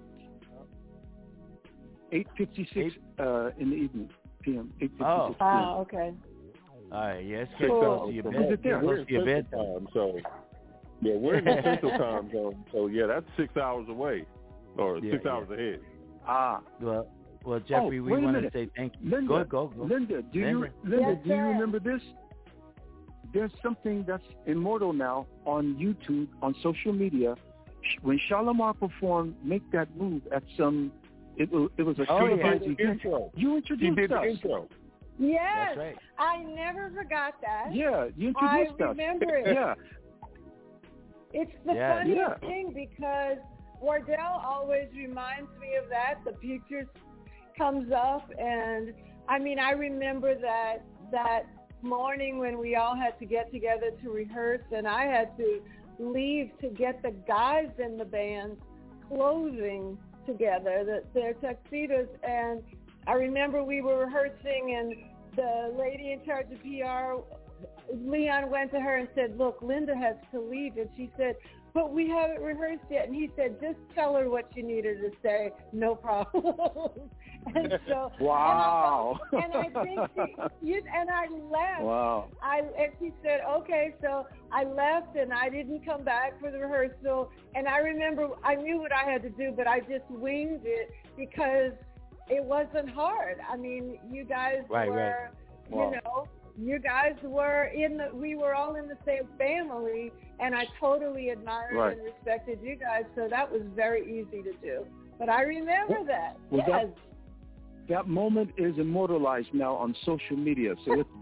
8:56 in the evening, p.m. 8:56 p.m. Okay. All right, yes. Cool. We're in Central Time, so we're in the Central Time zone. So that's 6 hours away, or 6 hours ahead. Well, Jeffrey, we want to say thank you. Linda, go. Linda, do you remember this? There's something that's immortal now on YouTube, on social media. When Shalimar performed "Make That Move" at it was a televised event. You introduced us. The intro. Yes, that's right. I never forgot that. Yeah, you introduced us. I remember it. Yeah. It's the funniest thing, because Wardell always reminds me of that. The pictures comes up, and I remember that morning when we all had to get together to rehearse, and I had to leave to get the guys in the band clothing together, their tuxedos, and I remember we were rehearsing, and the lady in charge of PR, Leon, went to her and said, "Look, Linda has to leave," and she said, "But we haven't rehearsed yet," and he said, "Just tell her what you need her to say, no problem." And so, wow. And I think and I left. Wow. And she said, "Okay," so I left, and I didn't come back for the rehearsal. And I remember I knew what I had to do, but I just winged it because it wasn't hard. You guys were, you guys were we were all in the same family, and I totally admired and respected you guys, so that was very easy to do. But I remember that. Well, that moment is immortalized now on social media, so it's there.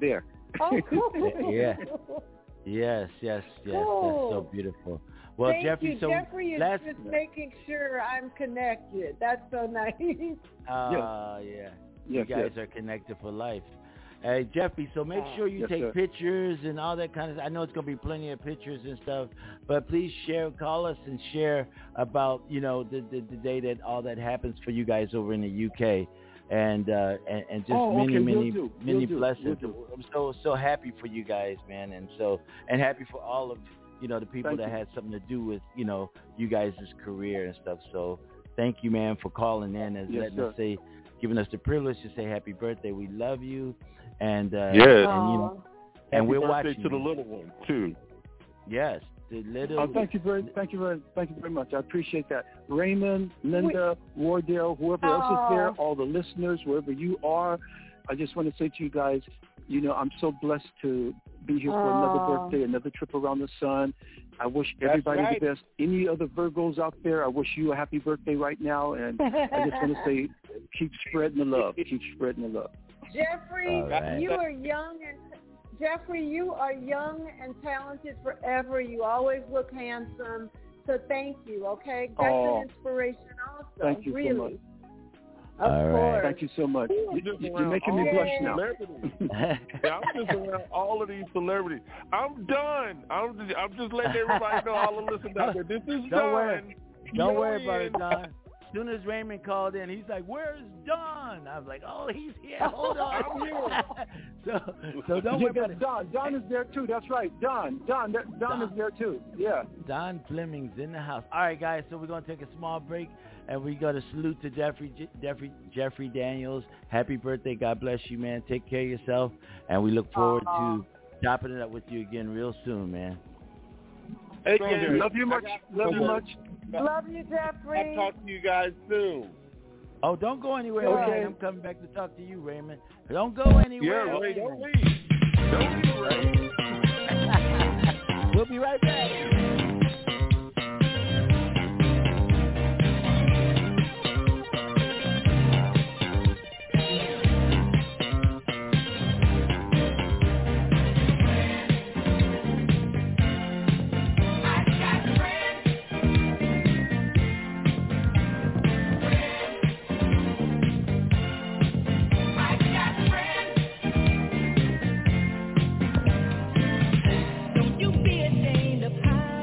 Oh, cool. Yeah. Yes. Cool. That's so beautiful. Well, Thank Jeffrey, you. so Jeffrey is last, just making sure I'm connected. That's so nice. yeah. You guys are connected for life. Hey, Jeffrey, so make sure you take pictures and all that kind of stuff. I know it's going to be plenty of pictures and stuff, but please call us and share about, the day that all that happens for you guys over in the UK. And just many blessings. I'm so happy for you guys, man. And happy for all of, the people that had something to do with, you guys' career and stuff. So thank you, man, for calling in and letting us giving us the privilege to say happy birthday. We love you. And and we're watching to the little one too. Yes, the little. Thank you very much. I appreciate that. Raymond, Linda, Wardell, whoever else is there, all the listeners, wherever you are, I just want to say to you guys, I'm so blessed to be here for another birthday, another trip around the sun. I wish everybody the best. Any other Virgos out there, I wish you a happy birthday right now, and I just want to say, keep spreading the love. Keep spreading the love. Jeffrey, you are young and talented forever. You always look handsome. So thank you, okay? That's an inspiration also. Thank you so much. Of course. Thank you so much. You're making me blush now. I'm just around all of these celebrities. I'm done. I'm just letting everybody know, all the listeners out there, this is done. Don't worry about it, Don. As soon as Raymond called in, he's like, "Where's Don?" I was like, "Oh, he's here. Hold on." I'm here. so don't worry about it. Don is there too. That's right. Don is there too. Yeah. Don Fleming's in the house. All right, guys. So we're gonna take a small break, and we got to salute to Jeffrey Daniels. Happy birthday. God bless you, man. Take care of yourself, and we look forward to chopping it up with you again real soon, man. Hey, love you much. Love you much. Love you, Jeffrey. I'll talk to you guys soon. Oh, don't go anywhere. Okay. I'm coming back to talk to you, Raymond. Don't go anywhere. Yeah, Ray, Raymond. don't leave, Ray. We'll be right back. Don't you be ashamed of how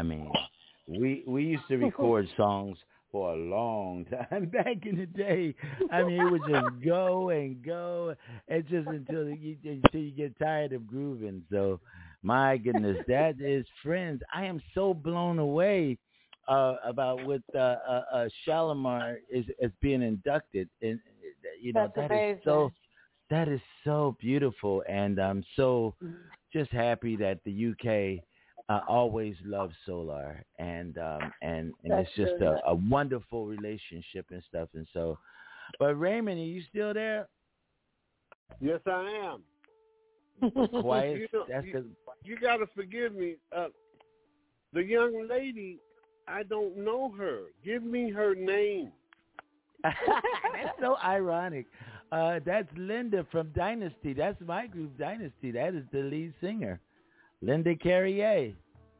I mean, we used to record songs for a long time back in the day. I mean, it would just go and go, and just until you get tired of grooving. So, my goodness, that is Friends. I am so blown away about what Shalimar is being inducted, and That's amazing. that is so beautiful, and I'm so just happy that the UK always loves Solar, and it's just a wonderful relationship and stuff, and so. But Raymond, are you still there? Yes, I am. Quiet. You got to forgive me. The young lady, I don't know her. Give me her name. That's so ironic. That's Linda from Dynasty. That's my group, Dynasty. That is the lead singer, Linda Carrier.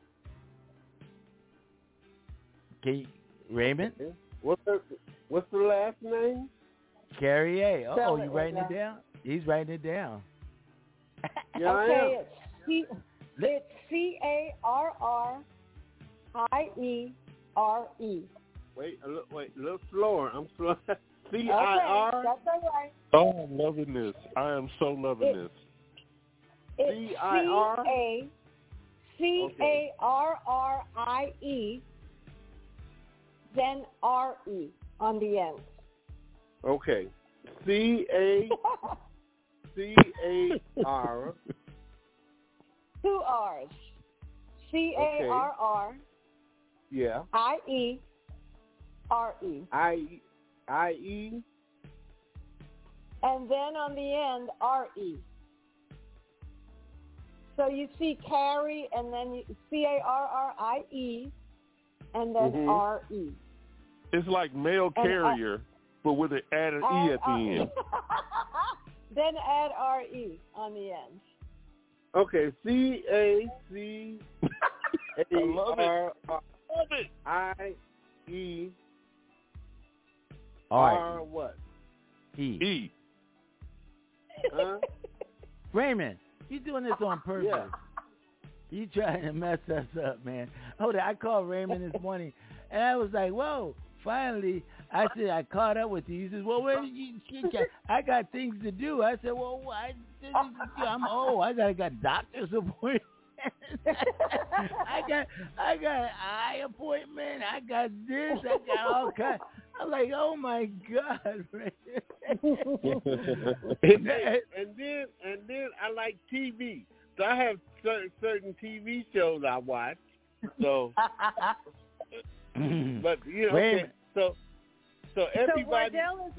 Raymond? What's the last name? Carrier. Oh, you writing it down? He's writing it down. Yeah, okay, it's C-A-R-R-I-E-R-E. Wait, a little slower. I'm slow. Okay, C-I-R? that's all right. Oh, I'm loving this. I am so loving this. It's C-I-R? C-A-R-R-I-E, then R-E on the end. Okay. C-A-R. Two R's. C-A-R-R. Yeah. I-E-R-E. I-E. And then on the end, R-E. So you see Carrie, and then C-A-R-R-I-E, and then R-E. It's like mail carrier, but with an added E at the end. Then add R-E on the end. Okay, C-A-C-A-R-R-I-E. R what? E. Huh? Raymond, you doing this on purpose. Yeah. You trying to mess us up, man. Hold on, I called Raymond this morning, and I was like, whoa, finally. I said, I caught up with you. He says, well, where did you I got things to do. I said, well, I'm old. I got doctor's appointment. I got an eye appointment. I got this. I got all kinds. I'm like, oh my God, man. and then I like TV. So I have certain TV shows I watch. So, but okay, so everybody.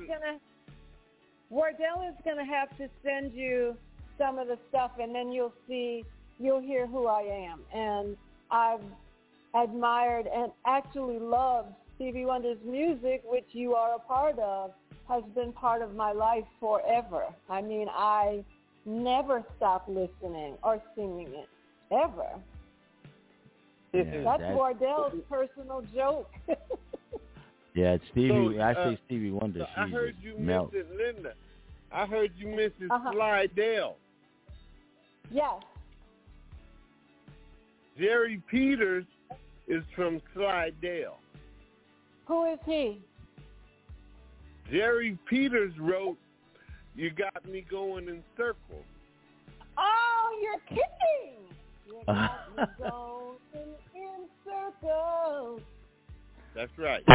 Wardell is gonna have to send you some of the stuff, and then you'll hear who I am. And I've admired and actually loved Stevie Wonder's music, which you are a part of, has been part of my life forever. I mean, I never stop listening or singing it, ever. Yeah, that's Wardell's personal joke. Yeah, it's Stevie. I say Stevie Wonder. So I heard you melt. mention Linda. I heard you mention Slidell. Yes. Jerry Peters is from Slidell. Who is he? Jerry Peters wrote "You Got Me Going in Circles." Oh, you're kidding! You got me going in circles. That's right.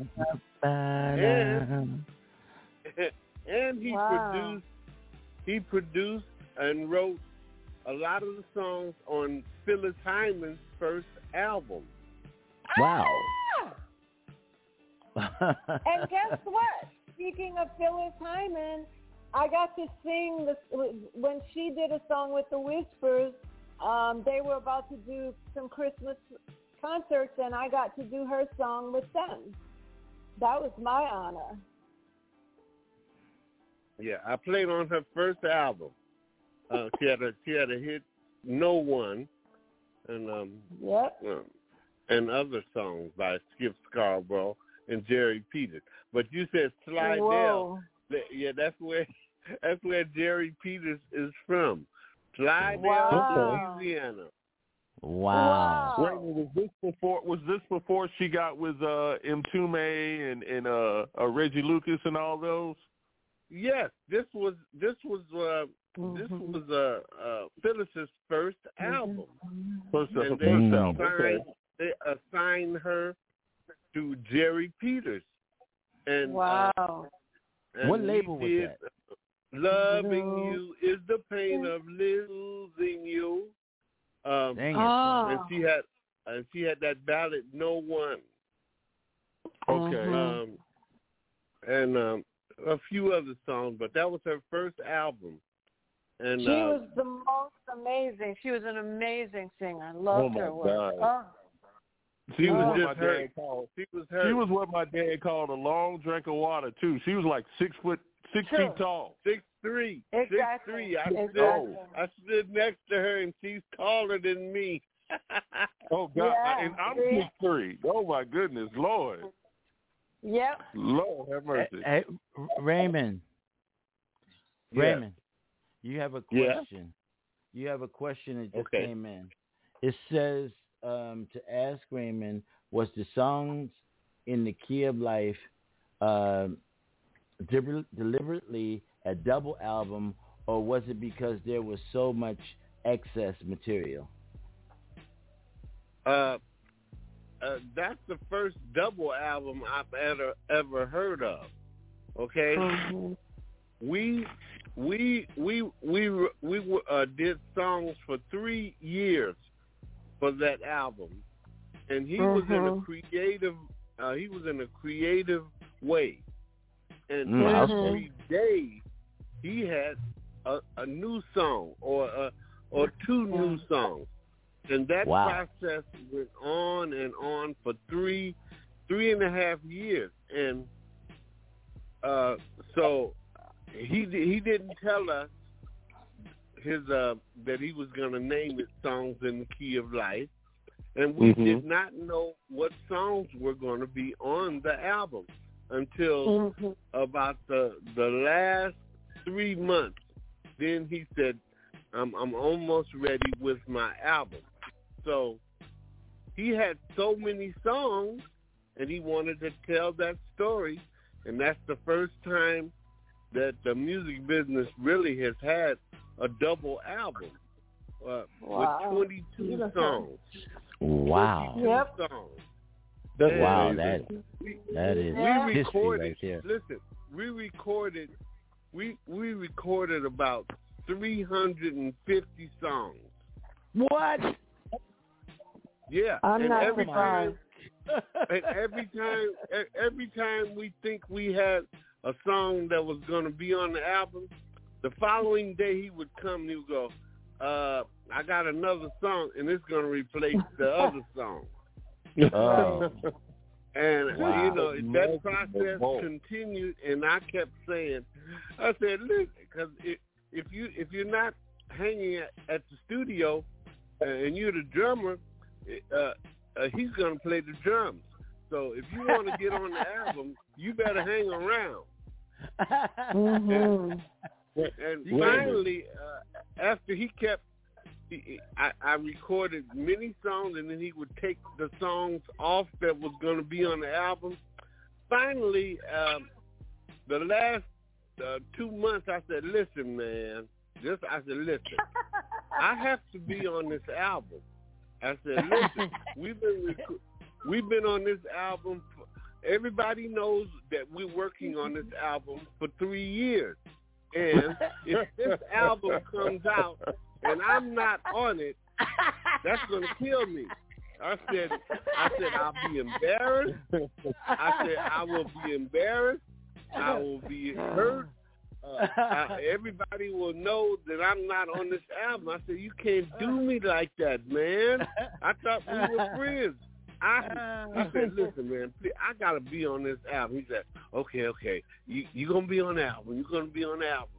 And he produced and wrote a lot of the songs on Phyllis Hyman's first album. Wow. And guess what? Speaking of Phyllis Hyman, I got to sing when she did a song with the Whispers. They were about to do some Christmas concerts, and I got to do her song with them. That was my honor. Yeah, I played on her first album. She had a hit, "No One," and and other songs by Skip Scarborough and Jerry Peters. But you said Slidell. Whoa. Yeah, that's where Jerry Peters is from. Slidell, wow. Louisiana. Wow. Wait, was this before she got with Mtume and Reggie Lucas and all those? Yes, this was Phyllis's first album. First album. They assigned her to Jerry Peters. And wow. What label was that? Loving You is the pain of losing you. Dang it. And she had that ballad No One. Okay. And a few other songs, but that was her first album. And she was the most amazing. She was an amazing singer. Loved her work. God. She was just her. She was what my dad called a long drink of water too. She was like 6 feet tall. 6'3". Exactly. 6'3". I stood next to her, and she's taller than me. Oh God! Yeah, and I'm 6'3". Oh my goodness, Lord. Yep. Lord have mercy. Hey, Raymond. Yeah. Raymond, you have a question. Yeah? You have a question that just came in. It says to ask Raymond, was the songs in the Key of Life deliberately a double album, or was it because there was so much excess material? That's the first double album I've ever heard of. Okay, we did songs for 3 years for that album, and he was in a creative. He was in a creative way, and every day he had a new song or 2 new songs. And that process went on and on for 3.5 years. And so he didn't tell us his that he was going to name his songs in the Key of Life. And we did not know what songs were going to be on the album until about the last 3 months. Then he said, I'm almost ready with my album. So he had so many songs, and he wanted to tell that story, and that's the first time that the music business really has had a double album with 22 songs. Wow. 22 songs. Wow, that is history right there. Listen, we recorded about 350 songs. What? Yeah, I'm not surprised. And every time we think we had a song that was going to be on the album, the following day he would come and he would go, I got another song, and it's going to replace the other song. Oh. And, you know, that process continued, and I kept saying, I said, listen, because if you're not hanging at the studio and you're the drummer, he's going to play the drums. So if you want to get on the album, you better hang around. And finally, after he kept, I recorded many songs, and then he would take the songs off that was going to be on the album. Finally, the last 2 months, I said, listen, man. Listen, I have to be on this album. I said, listen, we've been on this album. Everybody knows that we're working on this album for 3 years. And if this album comes out and I'm not on it, that's going to kill me. I said, I'll be embarrassed. I said, I will be embarrassed. I will be hurt. Everybody will know that I'm not on this album. I said, you can't do me like that, man. I thought we were friends. I said, listen, man, please, I got to be on this album. He said, okay. You're going to be on the album. You're going to be on the album.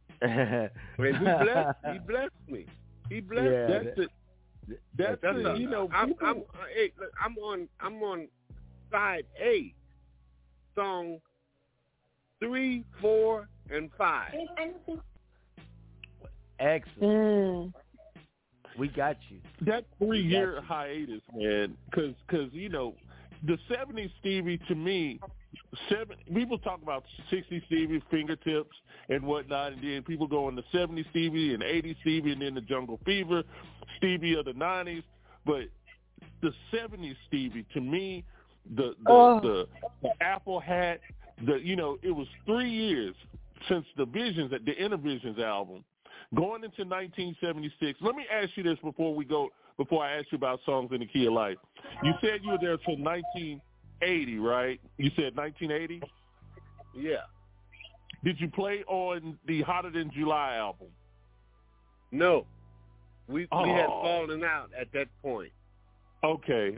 And he blessed me. He blessed me. That's it. You know, I'm on side A, song 3, 4, and 5. Excellent. We got you. That 3-year hiatus, man, because you know, the 70s Stevie to me, people talk about 60s Stevie, fingertips and whatnot, and then people go on the 70s Stevie and 80s Stevie, and then the Jungle Fever Stevie of the 90s. But the 70s Stevie, to me, the Apple hat, it was 3 years since the Inner Visions album. Going into 1976, let me ask you this before I ask you about Songs in the Key of Life. You said you were there till 1980, right? You said 1980? Yeah. Did you play on the Hotter Than July album? No. We had fallen out at that point. Okay.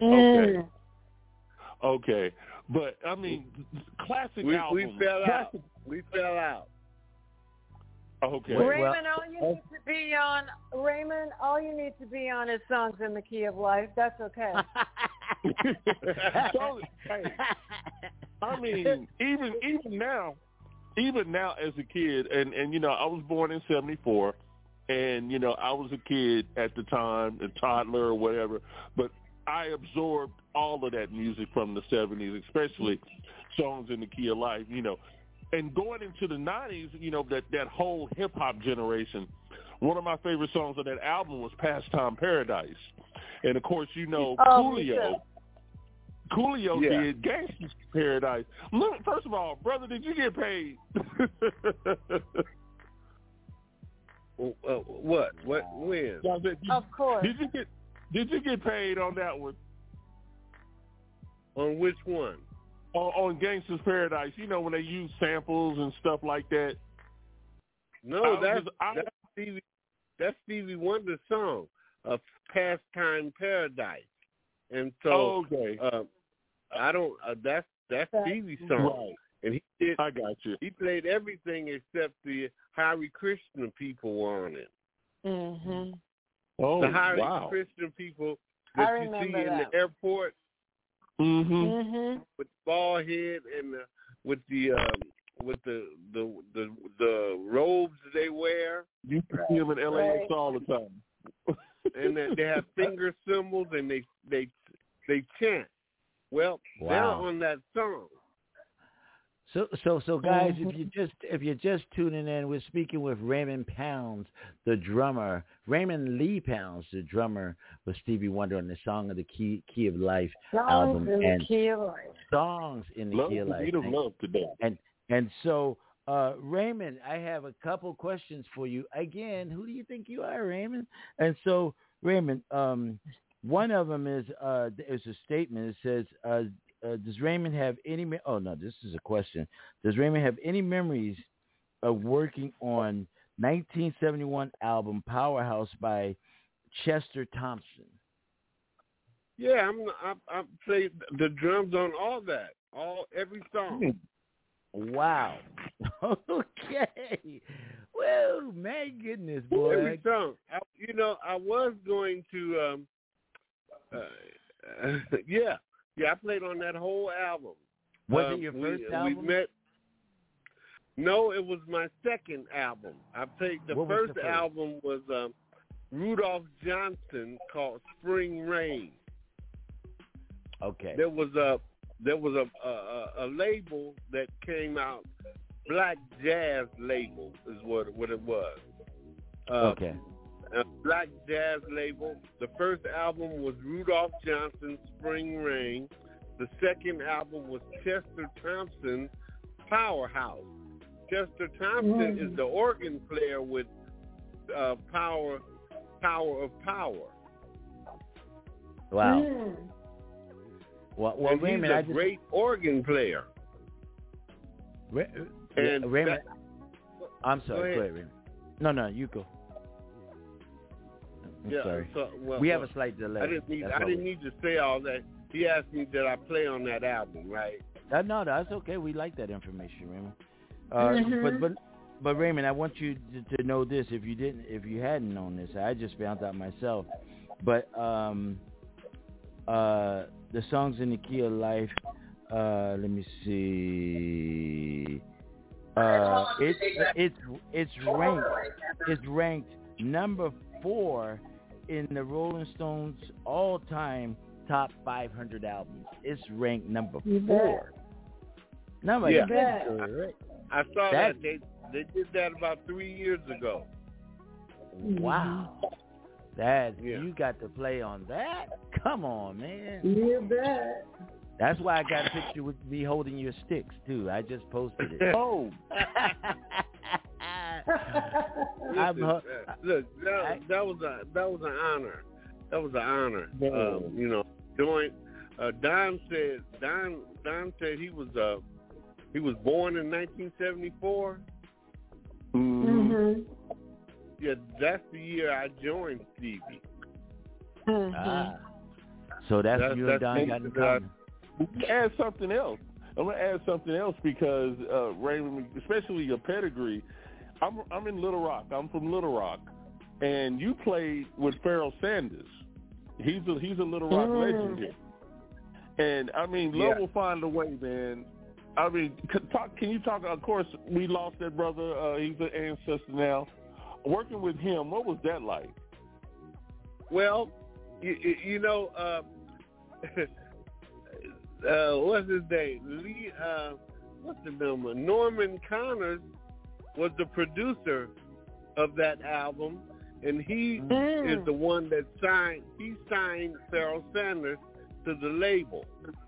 But, I mean, classic album. We fell out. Okay. Raymond, all you need to be on is Songs in the Key of Life. That's okay. So, hey, I mean, even now as a kid, and I was born in 1974, and I was a kid at the time, a toddler or whatever, but I absorbed all of that music from the 1970s, especially Songs in the Key of Life, And going into the 1990s, that whole hip-hop generation, one of my favorite songs on that album was Pastime Paradise. And, of course, Coolio. Coolio did Gangsta's Paradise. Look, first of all, brother, did you get paid? What? When? Of course. Did you get paid on that one? On which one? On Gangsta's Paradise, when they use samples and stuff like that. No, that's Stevie Wonder's song, "Pastime Paradise," and so I don't. That's Stevie's song, right. And he did. I got you. He played everything except the Hare Krishna people were on it. Mm-hmm. Oh, the Hare wow. Krishna people that you see in the airport. Mm-hmm. Mm-hmm. With the bald head and with the robes they wear. You see them in LAX all the time. And they have finger symbols and they chant. Well, they're on that song. So guys, if you're just tuning in, we're speaking with Raymond Pounds, the drummer. Raymond Lee Pounds, the drummer with Stevie Wonder on the Song of the Key of Life album. Songs in the Key of Life. Songs in the Key of Life. Love today. And so, Raymond, I have a couple questions for you. Again, who do you think you are, Raymond? And so, Raymond, one of them is a statement. It says, does Raymond have any? This is a question. Does Raymond have any memories of working on 1971 album Powerhouse by Chester Thompson? Yeah, I played the drums on all that, every song. Wow. Okay. Well, my goodness, boy. Every song. I was going to. Yeah, I played on that whole album. Was it your first album? We met. No, it was my second album. I played the first album was Rudolph Johnson called Spring Rain. Okay. There was a label that came out, Black Jazz label is what it was. Okay. A Black Jazz label. The first album was Rudolph Johnson, Spring Rain. The second album was Chester Thompson, Powerhouse. Chester Thompson is the organ player with Power of Power. Wow. Mm. Well, and Raymond, he's a great organ player. Raymond, I'm sorry. Go ahead, Raymond. No, you go. I'm sorry. We have a slight delay. I didn't need to say all that. He asked me that I play on that album, right? No, that's okay. We like that information, Raymond. But Raymond, I want you to know this. If you hadn't known this, I just found out myself. But the Songs in the Key of Life. Let me see. It's ranked number 4 in the Rolling Stones all-time top 500 albums. It's ranked number 4. Number yeah. good. I saw that. They did that about 3 years ago. Wow. You got to play on that? Come on, man. You bet. That's why I got a picture with me holding your sticks too. I just posted it. Oh. Look, that was an honor. That was an honor. Join. Don said he was born in 1974. Mm-hmm. Yeah, that's the year I joined Stevie. Mm-hmm. So that's you and Don got in common. Add something else. I'm gonna add something else because Raymond, especially your pedigree. I'm in Little Rock. I'm from Little Rock, and you played with Pharoah Sanders. He's a Little Rock legend here. And I mean, love will find a way, man. I mean, can you talk? Of course, we lost that brother. He's an ancestor now. Working with him, what was that like? Well, what's his name? What's the number? Norman Connors was the producer of that album, and he is the one that signed Pharoah Sanders to the label.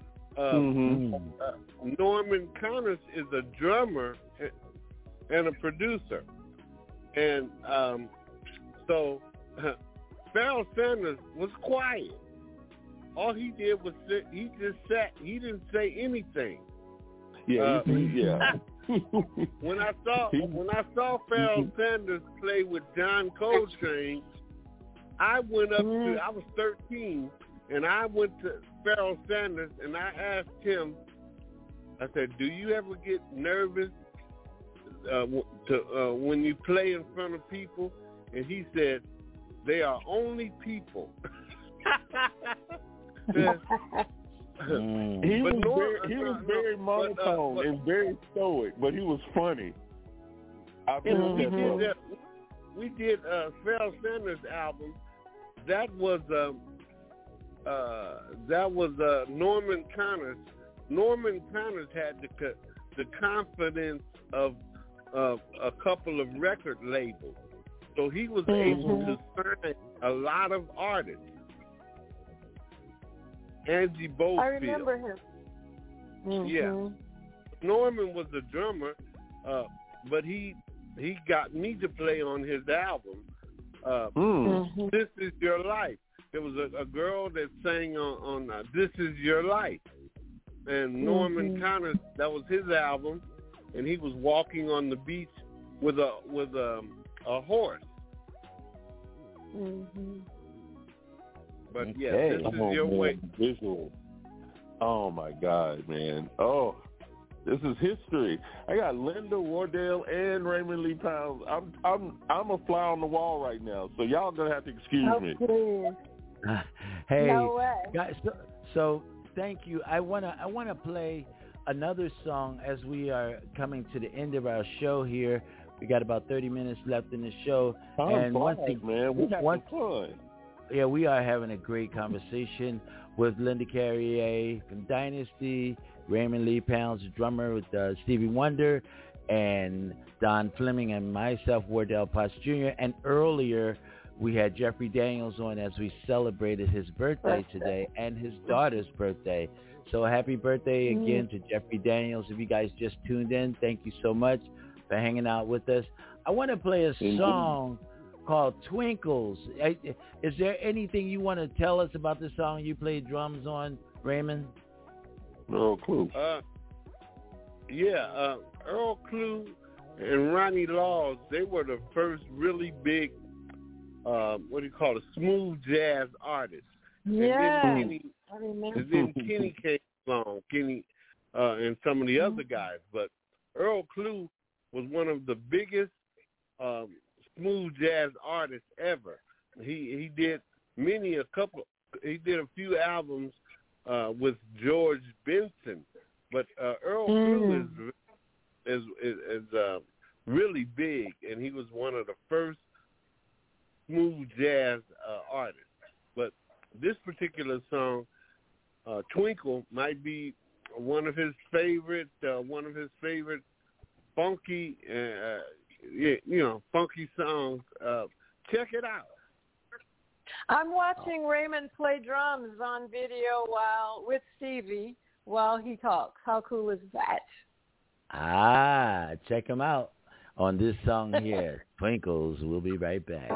Norman Connors is a drummer and a producer. And so Pharoah Sanders was quiet. All he did was sit. He just sat. He didn't say anything. Yeah. When I saw Pharoah Sanders play with John Coltrane, I went up to. I was 13, and I went to Pharoah Sanders and I asked him. I said, "Do you ever get nervous when you play in front of people?" And he said, "They are only people." He was very monotone and very stoic, but he was funny. We did Pharoah Sanders' album. That was Norman Connors. Norman Connors had the confidence of a couple of record labels, so he was able to sign a lot of artists. Angie Bofield. I remember him. Yeah. Norman was the drummer, but he got me to play on his album. This Is Your Life. There was a girl that sang on This Is Your Life. And Norman Connors, that was his album, and he was walking on the beach with a horse. But yeah, This Is Your Way. Visual. Oh my God, man! Oh, this is history. I got Linda Wardell and Raymond Lee Pounds. I'm a fly on the wall right now, so y'all gonna have to excuse me. Hey, no way. Guys, so thank you. I wanna play another song as we are coming to the end of our show here. We got about 30 minutes left in the show, man, we're having fun. Yeah, we are having a great conversation with Linda Carrier from Dynasty, Raymond Lee Pounds, drummer with Stevie Wonder, and Don Fleming and myself, Wardell Potts Jr. And earlier, we had Jeffrey Daniels on as we celebrated his birthday today and his daughter's birthday. So happy birthday again to Jeffrey Daniels. If you guys just tuned in, thank you so much for hanging out with us. I want to play a song called Twinkles. Is there anything you want to tell us about the song you played drums on, Raymond? No clue. Earl Klugh and Ronnie Laws, they were the first really big, smooth jazz artists. Yeah, and then Kenny came along, and some of the other guys. But Earl Klugh was one of the biggest smooth jazz artists ever. He did a few albums with George Benson, but Earl Klugh is really big, and he was one of the first smooth jazz artists. But this particular song, Twinkle, might be one of his favorite funky, funky songs. Check it out. I'm watching Raymond play drums on video with Stevie while he talks. How cool is that? Check him out on this song here, Twinkles. We'll be right back.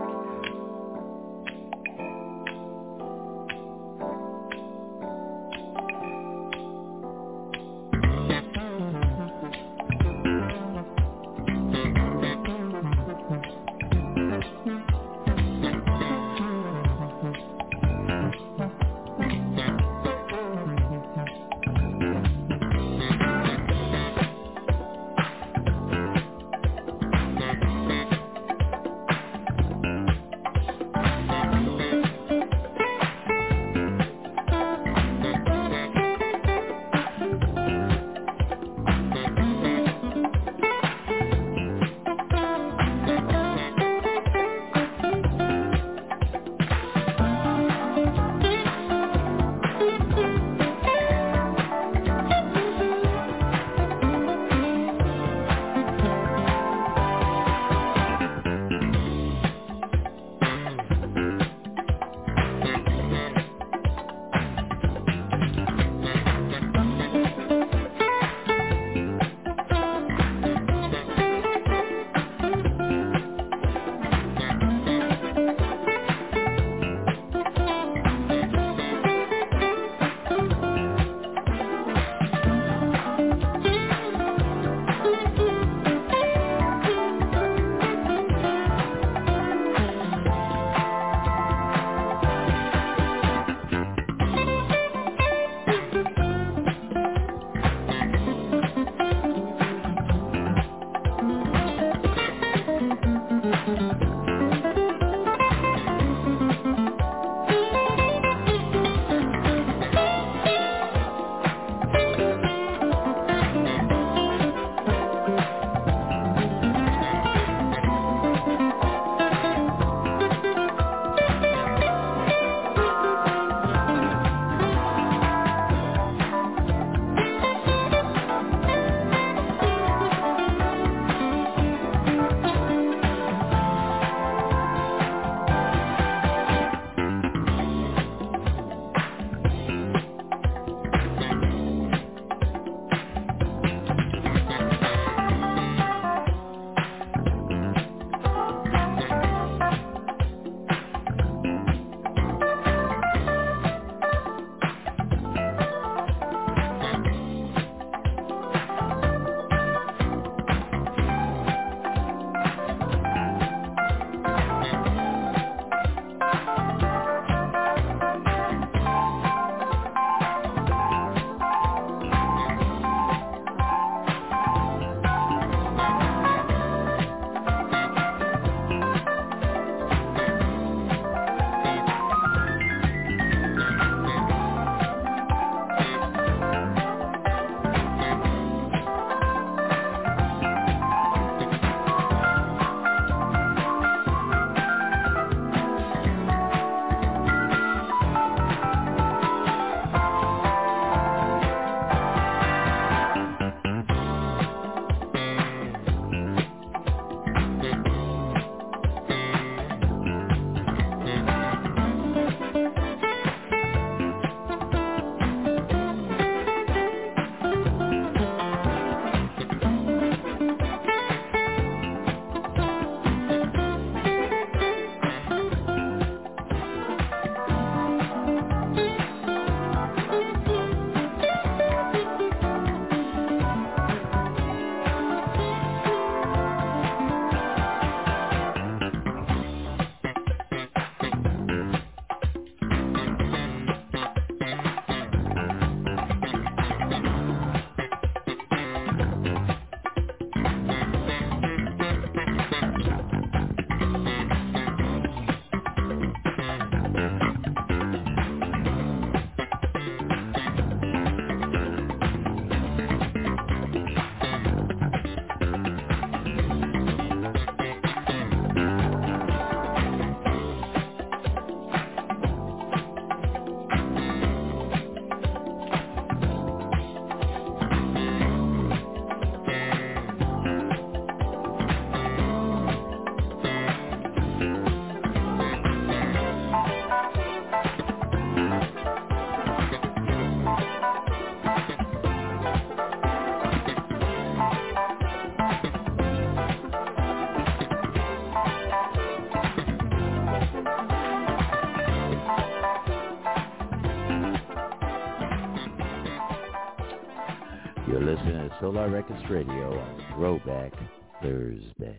listening to Solar Records Radio on Throwback Thursday.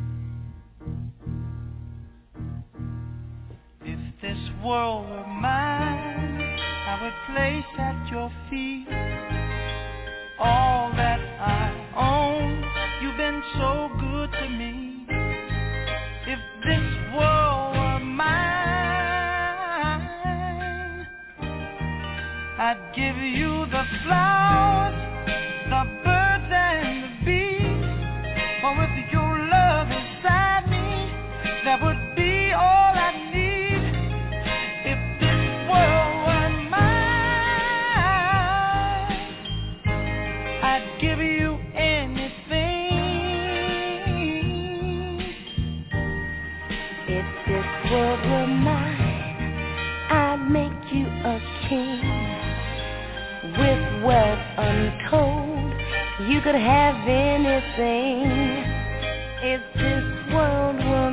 If this world were mine, I would place at your feet all that I own. You've been so good to me. If this world were mine, I'd give you the flowers, the birds and the bees. For with your love inside me, that would be all I need. If this world were mine, I'd give you anything. If this world were mine, I'd make you a king. With wealth untold, you could have anything. If this world were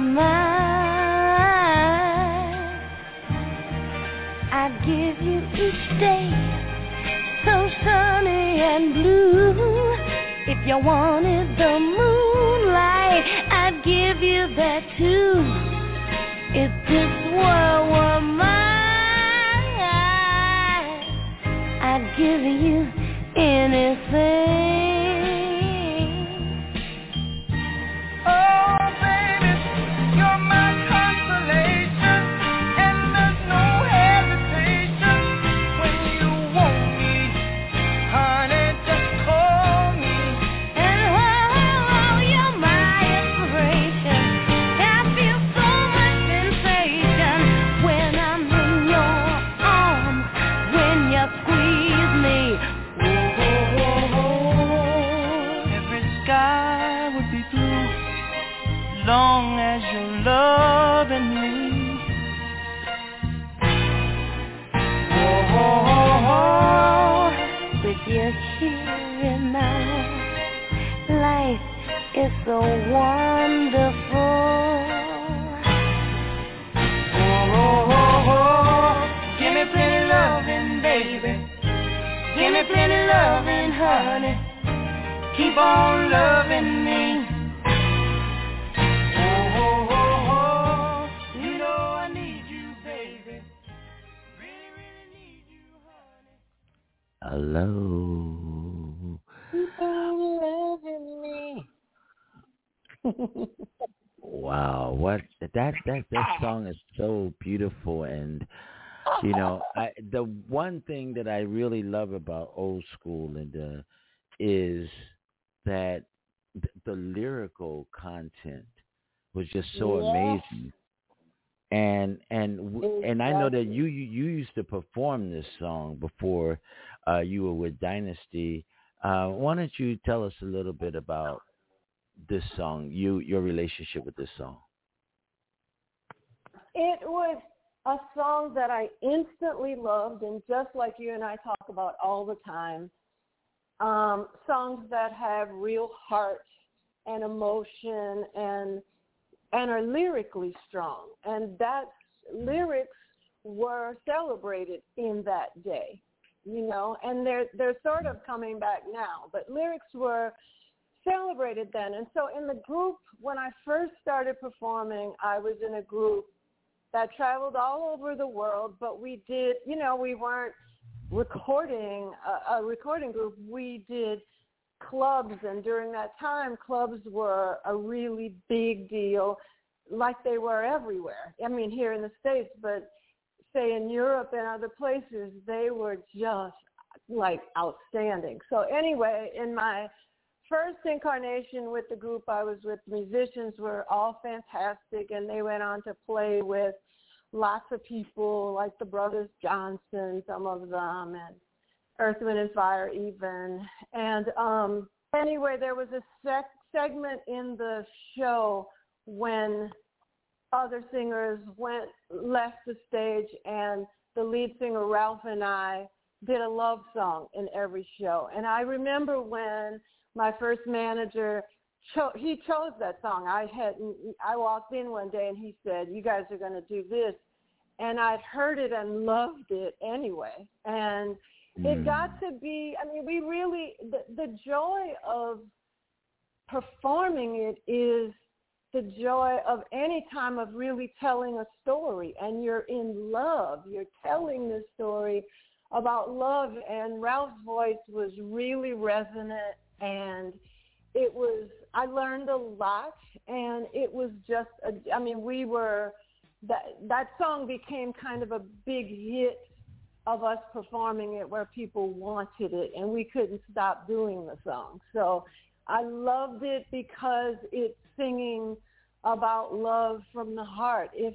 mine, I'd give you each day so sunny and blue. If you wanted the moonlight, I'd give you that too. If this world were mine, I'd give you anything. Oh, baby, you're my consolation, and there's no hesitation. When you want me, honey, just call me. And oh, you're my inspiration. I feel so much sensation when I'm in your arms, when you squeeze me. Every sky would be blue, long as you're loving me. With you here in my life is so wonderful. Give me plenty loving, baby. Give me plenty loving, honey. Keep on loving me. You know I need you, baby. Really, really need you, honey. Hello. Keep on loving me. Wow, what that song is so beautiful, and you know, the one thing that I really love about Old School, Linda, is that the lyrical content was just so amazing. And I know that you used to perform this song before you were with Dynasty. Why don't you tell us a little bit about this song, your relationship with this song? It was a song that I instantly loved, and just like you and I talk about all the time, songs that have real heart and emotion and are lyrically strong. And that lyrics were celebrated in that day, you know, and they're sort of coming back now, but lyrics were celebrated then. And so in the group, when I first started performing, I was in a group that traveled all over the world, but we did, you know, we weren't recording a recording group. We did clubs, and during that time, clubs were a really big deal, like they were everywhere. I mean, here in the States, but say in Europe and other places, they were just like outstanding. So anyway, in my first incarnation with the group I was with, musicians were all fantastic, and they went on to play with lots of people like the Brothers Johnson, some of them, and Earth, Wind and Fire even. And anyway, there was a segment in the show when other singers left the stage, and the lead singer, Ralph, and I did a love song in every show. And I remember when my first manager, he chose that song. I walked in one day and he said, "You guys are going to do this." And I'd heard it and loved it anyway. And It got to be, I mean, we really, the joy of performing it is the joy of any time of really telling a story, and you're in love. You're telling this story about love, and Ralph's voice was really resonant, and it was, I learned a lot, and it was just, that song became kind of a big hit of us performing it where people wanted it, and we couldn't stop doing the song. So I loved it because it's singing about love from the heart. If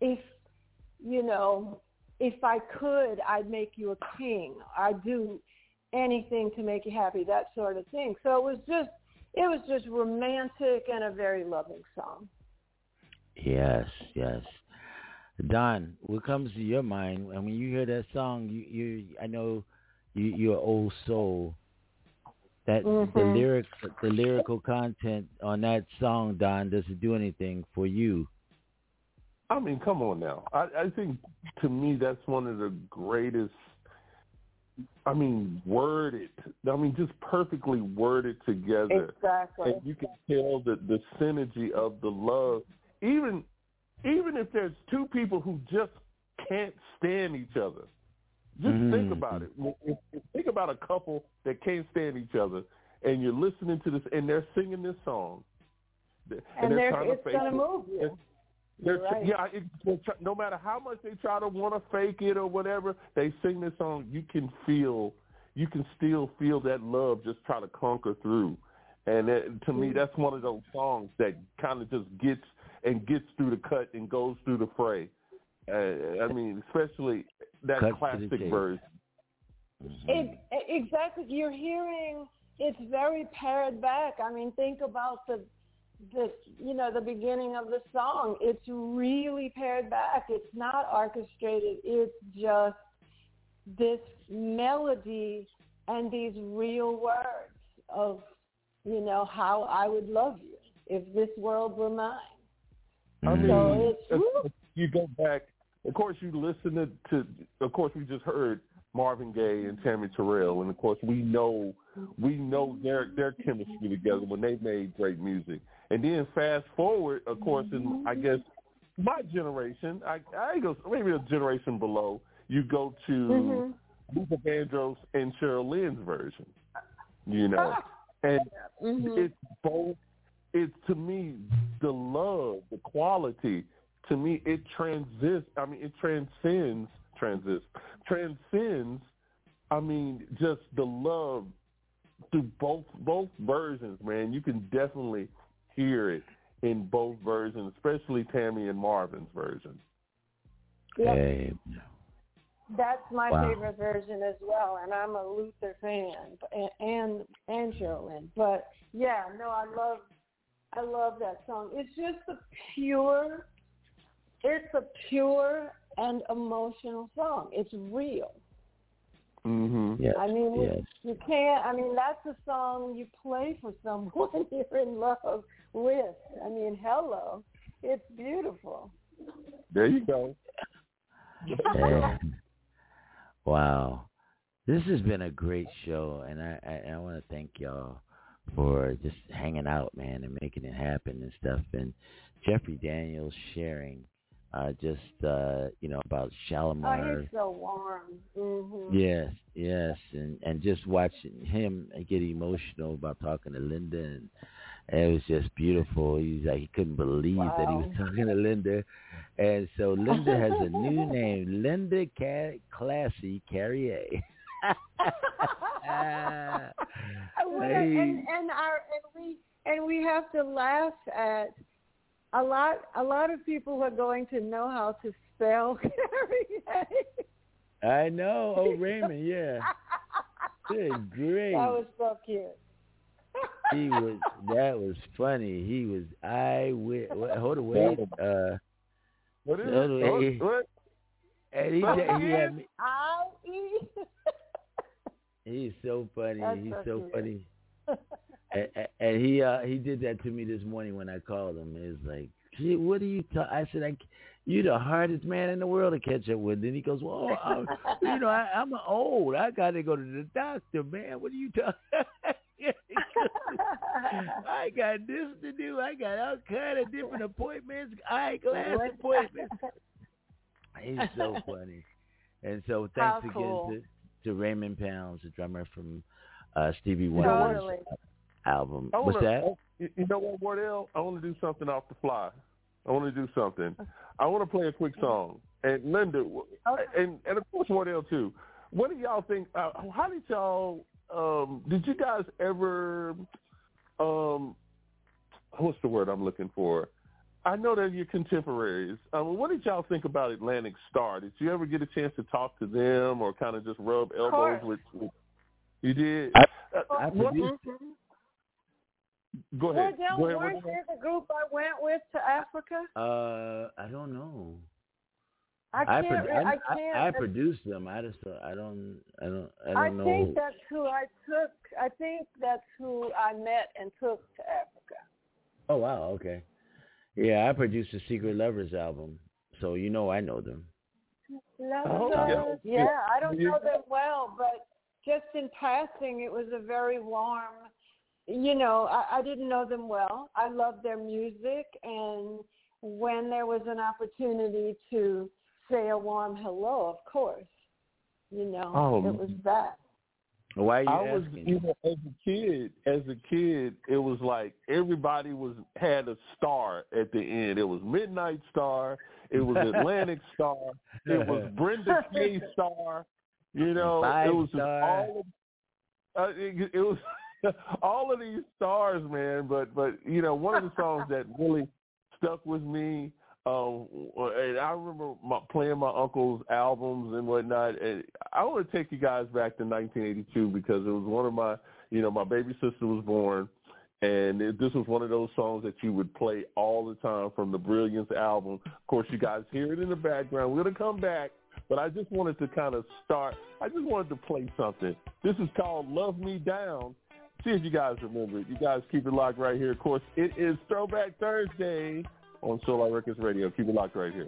I could, I'd make you a king. I'd do anything to make you happy, that sort of thing. So it was just romantic and a very loving song. Yes. Don, what comes to your mind? And when you hear that song, I know you're old soul. That the lyrical content on that song, Don, does it do anything for you? I mean, come on now. I think, to me, that's one of the greatest, just perfectly worded together. Exactly. And you can tell the synergy of the love. Even if there's two people who just can't stand each other, just think about it. Think about a couple that can't stand each other, and you're listening to this, and they're singing this song. And it's going to move you. Right. Yeah, no matter how much they try to want to fake it or whatever, they sing this song. You can still feel that love just try to conquer through. And to me, that's one of those songs that kind of just gets through the cut and goes through the fray. Especially that classic version. Exactly. You're hearing it's very pared back. I mean, think about the beginning of the song. It's really pared back. It's not orchestrated. It's just this melody and these real words of, how I would love you if this world were mine. You go back, of course, you listen to, of course, we just heard Marvin Gaye and Tammy Terrell, and of course, we know their chemistry together when they made great music. And then fast forward, of course, in, I guess, my generation, I go maybe a generation below, you go to Luther Vandross and Cheryl Lynn's version, and it's both. It's, to me, the love, the quality, to me, it transcends, just the love through both versions, man. You can definitely hear it in both versions, especially Tammy and Marvin's version. Yep. Hey. That's my favorite version as well, and I'm a Luther fan and Cheryl Lynn. But, yeah, no, I love that song. It's just a pure and emotional song. It's real. Yes. You can't. That's a song you play for someone you're in love with. Hello, it's beautiful. There you go. Yeah. Wow, this has been a great show, and I want to thank y'all for just hanging out, man, and making it happen and stuff. And Jeffrey Daniels sharing about Shalimar. Oh, he's so warm. Yes, and just watching him get emotional about talking to Linda, and it was just beautiful. He couldn't believe that he was talking to Linda, and so Linda has a new name, Linda Classy Carrier. And we have to laugh at a lot of people are going to know how to spell Carrier. I know. Oh, Raymond, yeah. Good, great. That was so cute. That was funny. He was, hold on, wait. What is it? What? And he had me. I-E. He's so funny. He's so funny. And he did that to me this morning when I called him. He was like, "What are you?" I said, you the hardest man in the world to catch up with. Then he goes, well, I'm old. I got to go to the doctor, man. What are you talking? I got this to do. I got all kind of different appointments, eyeglass appointments. He's so funny. And so thanks again to Raymond Pounds, the drummer from Stevie Wonder's album. What's that? You know what, Wardell? I want to do something off the fly. I want to do something. I want to play a quick song. And Linda, and of course Wardell too. What do y'all think? How did y'all? Did you guys ever? What's the word I'm looking for? I know they're your contemporaries. What did y'all think about Atlantic Starr? Did you ever get a chance to talk to them or kind of just rub elbows with you did? I produced. Go ahead. Weren't they the group I went with to Africa? I don't know. I produced them. I don't know. I think that's who I took. I think that's who I met and took to Africa. Oh wow, okay. Yeah, I produced the Secret Lovers album, so I know them. Yeah, I don't know them well, but just in passing, it was a very warm. I didn't know them well. I loved their music, and when there was an opportunity to say a warm hello, of course, it was that. Why are you asking? As a kid, it was like everybody had a star at the end. It was Midnight Star. It was Atlantic Star. It was Brenda K. Star. It was it was all of these stars, man. But one of the songs that really stuck with me. And I remember playing my uncle's albums and whatnot. And I want to take you guys back to 1982 because it was one of my, my baby sister was born, and this was one of those songs that you would play all the time from the Brilliance album. Of course, you guys hear it in the background. We're going to come back, but I just wanted to kind of start. I just wanted to play something. This is called Love Me Down. See if you guys remember it. You guys keep it locked right here. Of course, it is Throwback Thursday on Soul Records Radio. Keep it locked right here.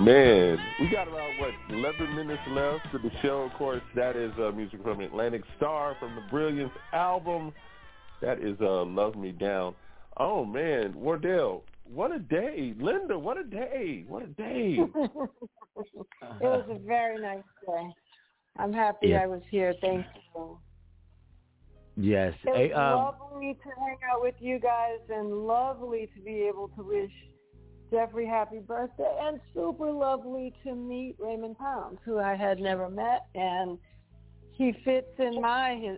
Man, we got about, 11 minutes left to the show. Of course, that is music from Atlantic Starr from the Brilliance album. That is Love Me Down. Oh, man, Wardell, what a day. Linda, what a day. What a day. It was a very nice day. I'm happy I was here. Thank you. Yes. It was lovely to hang out with you guys and lovely to be able to wish Jeffrey happy birthday, and super lovely to meet Raymond Pounds, who I had never met, and he fits in my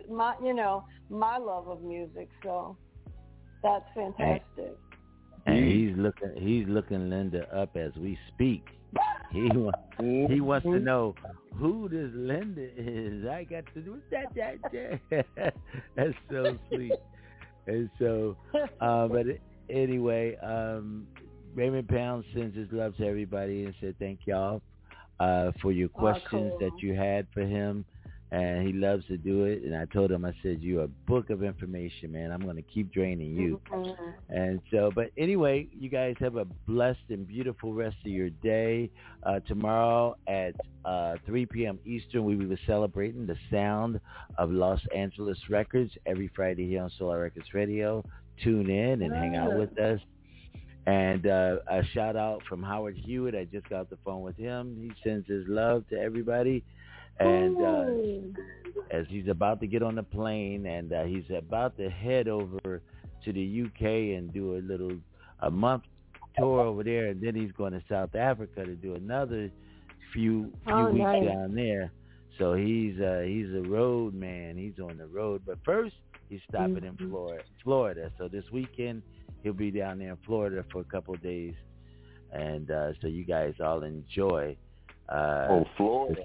love of music. So that's fantastic. And he's looking Linda up as we speak. He wants to know who this Linda is. I got to do that. That's so sweet. And so, but anyway, Raymond Pounds sends his love to everybody and said thank y'all for your questions that you had for him. And he loves to do it. And I told him, I said, you're a book of information, man. I'm going to keep draining you. And so, but anyway, you guys have a blessed and beautiful rest of your day. Tomorrow at 3 p.m. Eastern, we will be celebrating the sound of Los Angeles Records every Friday here on Solar Records Radio. Tune in and hang out with us. And a shout out from Howard Hewitt. I just got off the phone with him. He sends his love to everybody. And as he's about to get on the plane, and he's about to head over to the UK and do a month tour over there, and then he's going to South Africa to do another few weeks down there. So he's a road man. He's on the road. But first, he's stopping in Florida. So this weekend, he'll be down there in Florida for a couple of days. And so you guys all enjoy. Florida.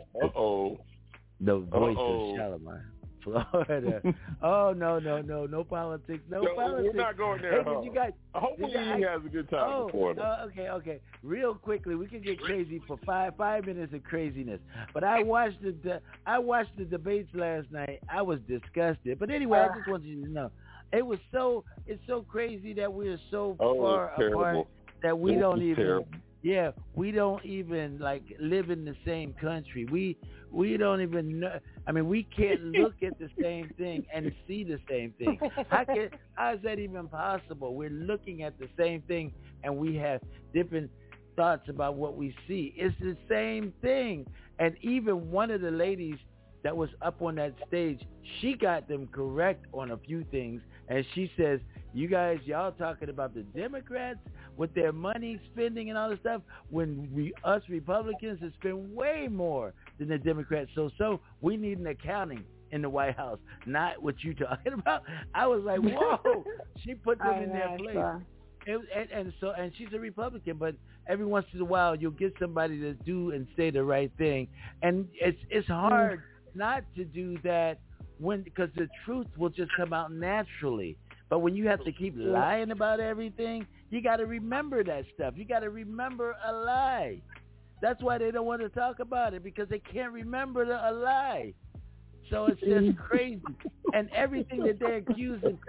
The voice of Shalimar. Florida. Oh, no politics. No politics. We're not going there. Hey, you guys, hopefully he has a good time in Florida. Okay. Real quickly, we can get crazy for five minutes of craziness. But I watched the debates last night. I was disgusted. But anyway, I just want you to know, it's so crazy that we're so far apart that we don't even. Yeah, we don't even live in the same country. We don't even know. I mean, we can't look at the same thing and see the same thing. How is that even possible? We're looking at the same thing and we have different thoughts about what we see. It's the same thing. And even one of the ladies that was up on that stage, she got them correct on a few things. And she says, y'all talking about the Democrats with their money spending and all this stuff, when us Republicans have spent way more than the Democrats. So we need an accounting in the White House, not what you talking about. I was like, whoa. She put them in their place. And she's a Republican, but every once in a while you'll get somebody to do and say the right thing. And it's hard not to do that because the truth will just come out naturally. But when you have to keep lying about everything, you got to remember that stuff. You got to remember a lie. That's why they don't want to talk about it, because they can't remember a lie. So it's just crazy. And everything that they're accusing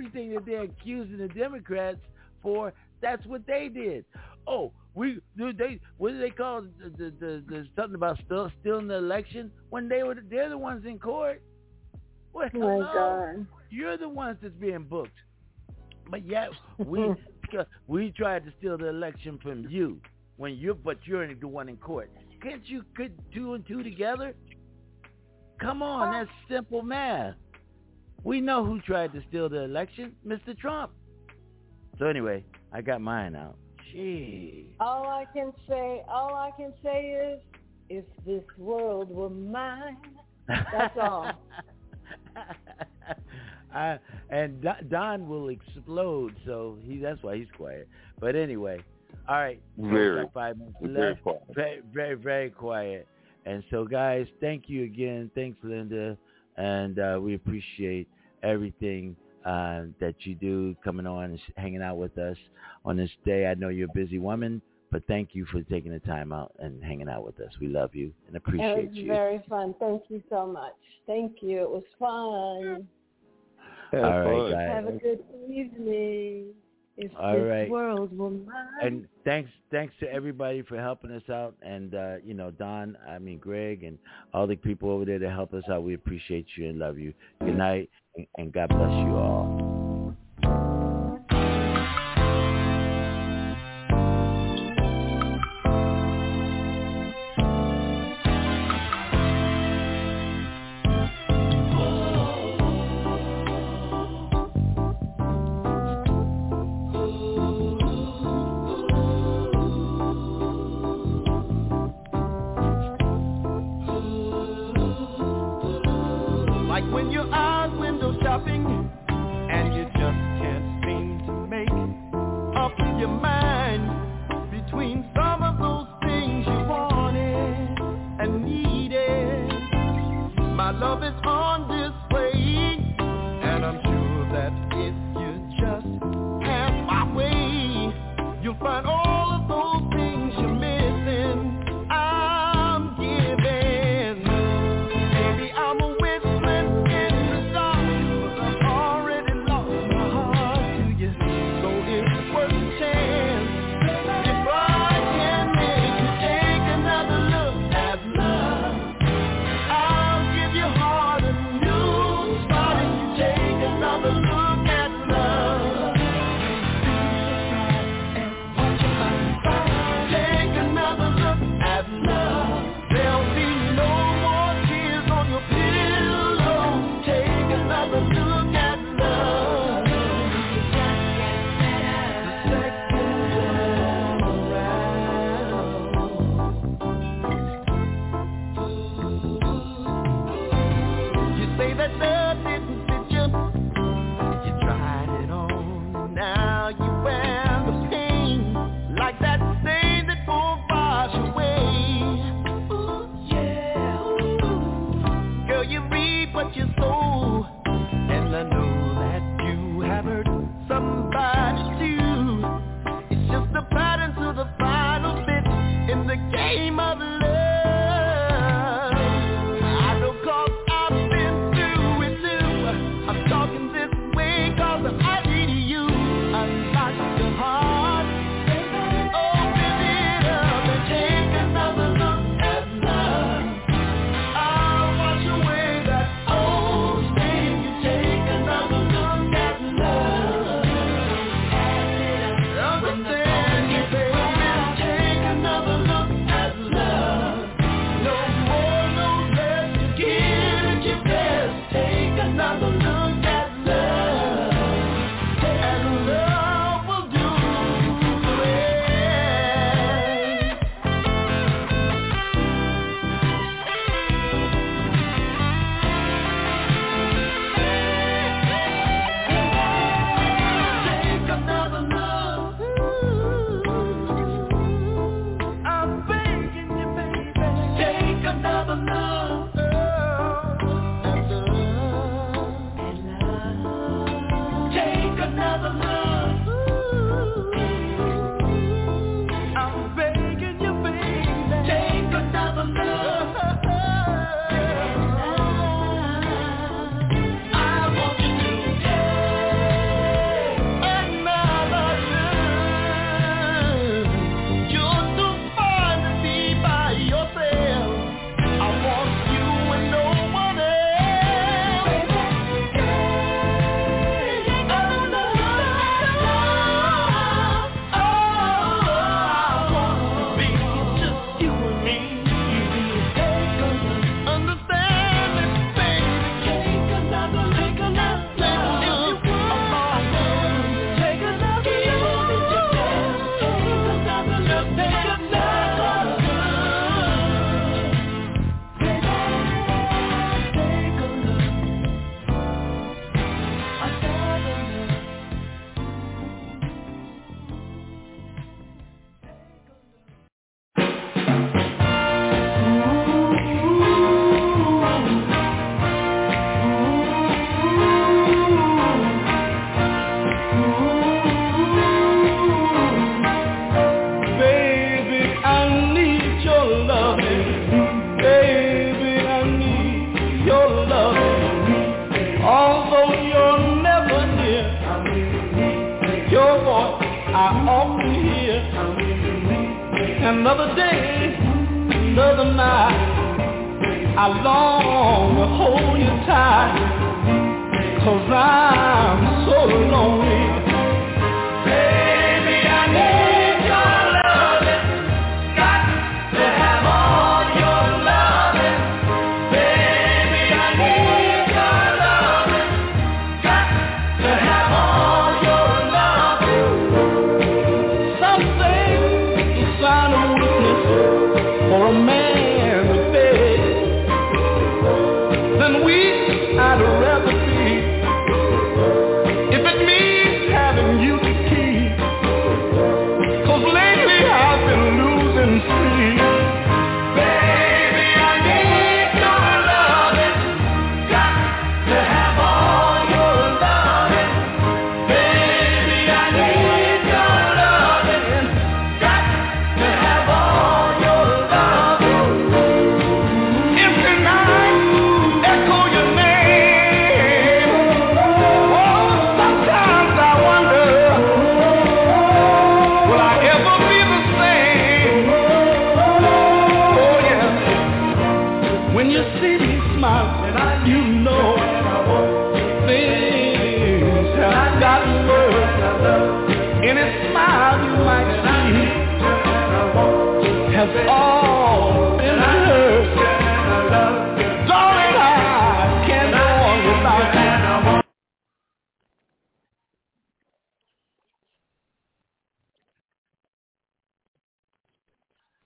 the Democrats for, that's what they did. Oh, what do they call the something about stealing the election when they're the ones in court? Well, my God. You're the ones that's being booked. But yet we tried to steal the election from you but you're the one in court. Can't you put 2 and 2 together? Come on, that's simple math. We know who tried to steal the election, Mr. Trump. So anyway, I got mine out. Gee. All I can say is, if this world were mine. That's all. And Don will explode, so that's why he's quiet. But anyway, all right. Very, 5 minutes left. Very quiet. Very, very, very quiet. And so, guys, thank you again. Thanks, Linda. And we appreciate everything that you do, coming on and hanging out with us on this day. I know you're a busy woman, but thank you for taking the time out and hanging out with us. We love you and appreciate you. It was very fun. Thank you so much. Thank you. It was fun. All right, guys. Have a good evening. If All this right. world were mine. And thanks to everybody for helping us out, and Greg, and all the people over there that help us out. We appreciate you and love you. Good night, and God bless you all. Like when you're out window shopping and you just can't seem to make up your mind between some of those things you wanted and needed. My love is on display, and I'm sure that if you just pass my way, you'll find all of those things you're missing. I'm giving. Baby, I'm a game of love. I know 'cause I've been through it. I often hear, another day, another night, I long to hold you tight, 'cause I'm so lonely. Baby, I need your loving, got to have all your loving. Baby, I need your loving, got to have all your loving. Some say it's a sign of weakness for a man to beg. Then weak I'd rather be, if it means having you to keep. 'Cause lately I've been losing sleep. Baby, I need your loving, got to have all your loving. Baby, I need your loving, got to have all your loving. Empty nights echo your name. Oh, sometimes I wonder, will I ever be the same? Oh, yeah. When you see me smiling, you know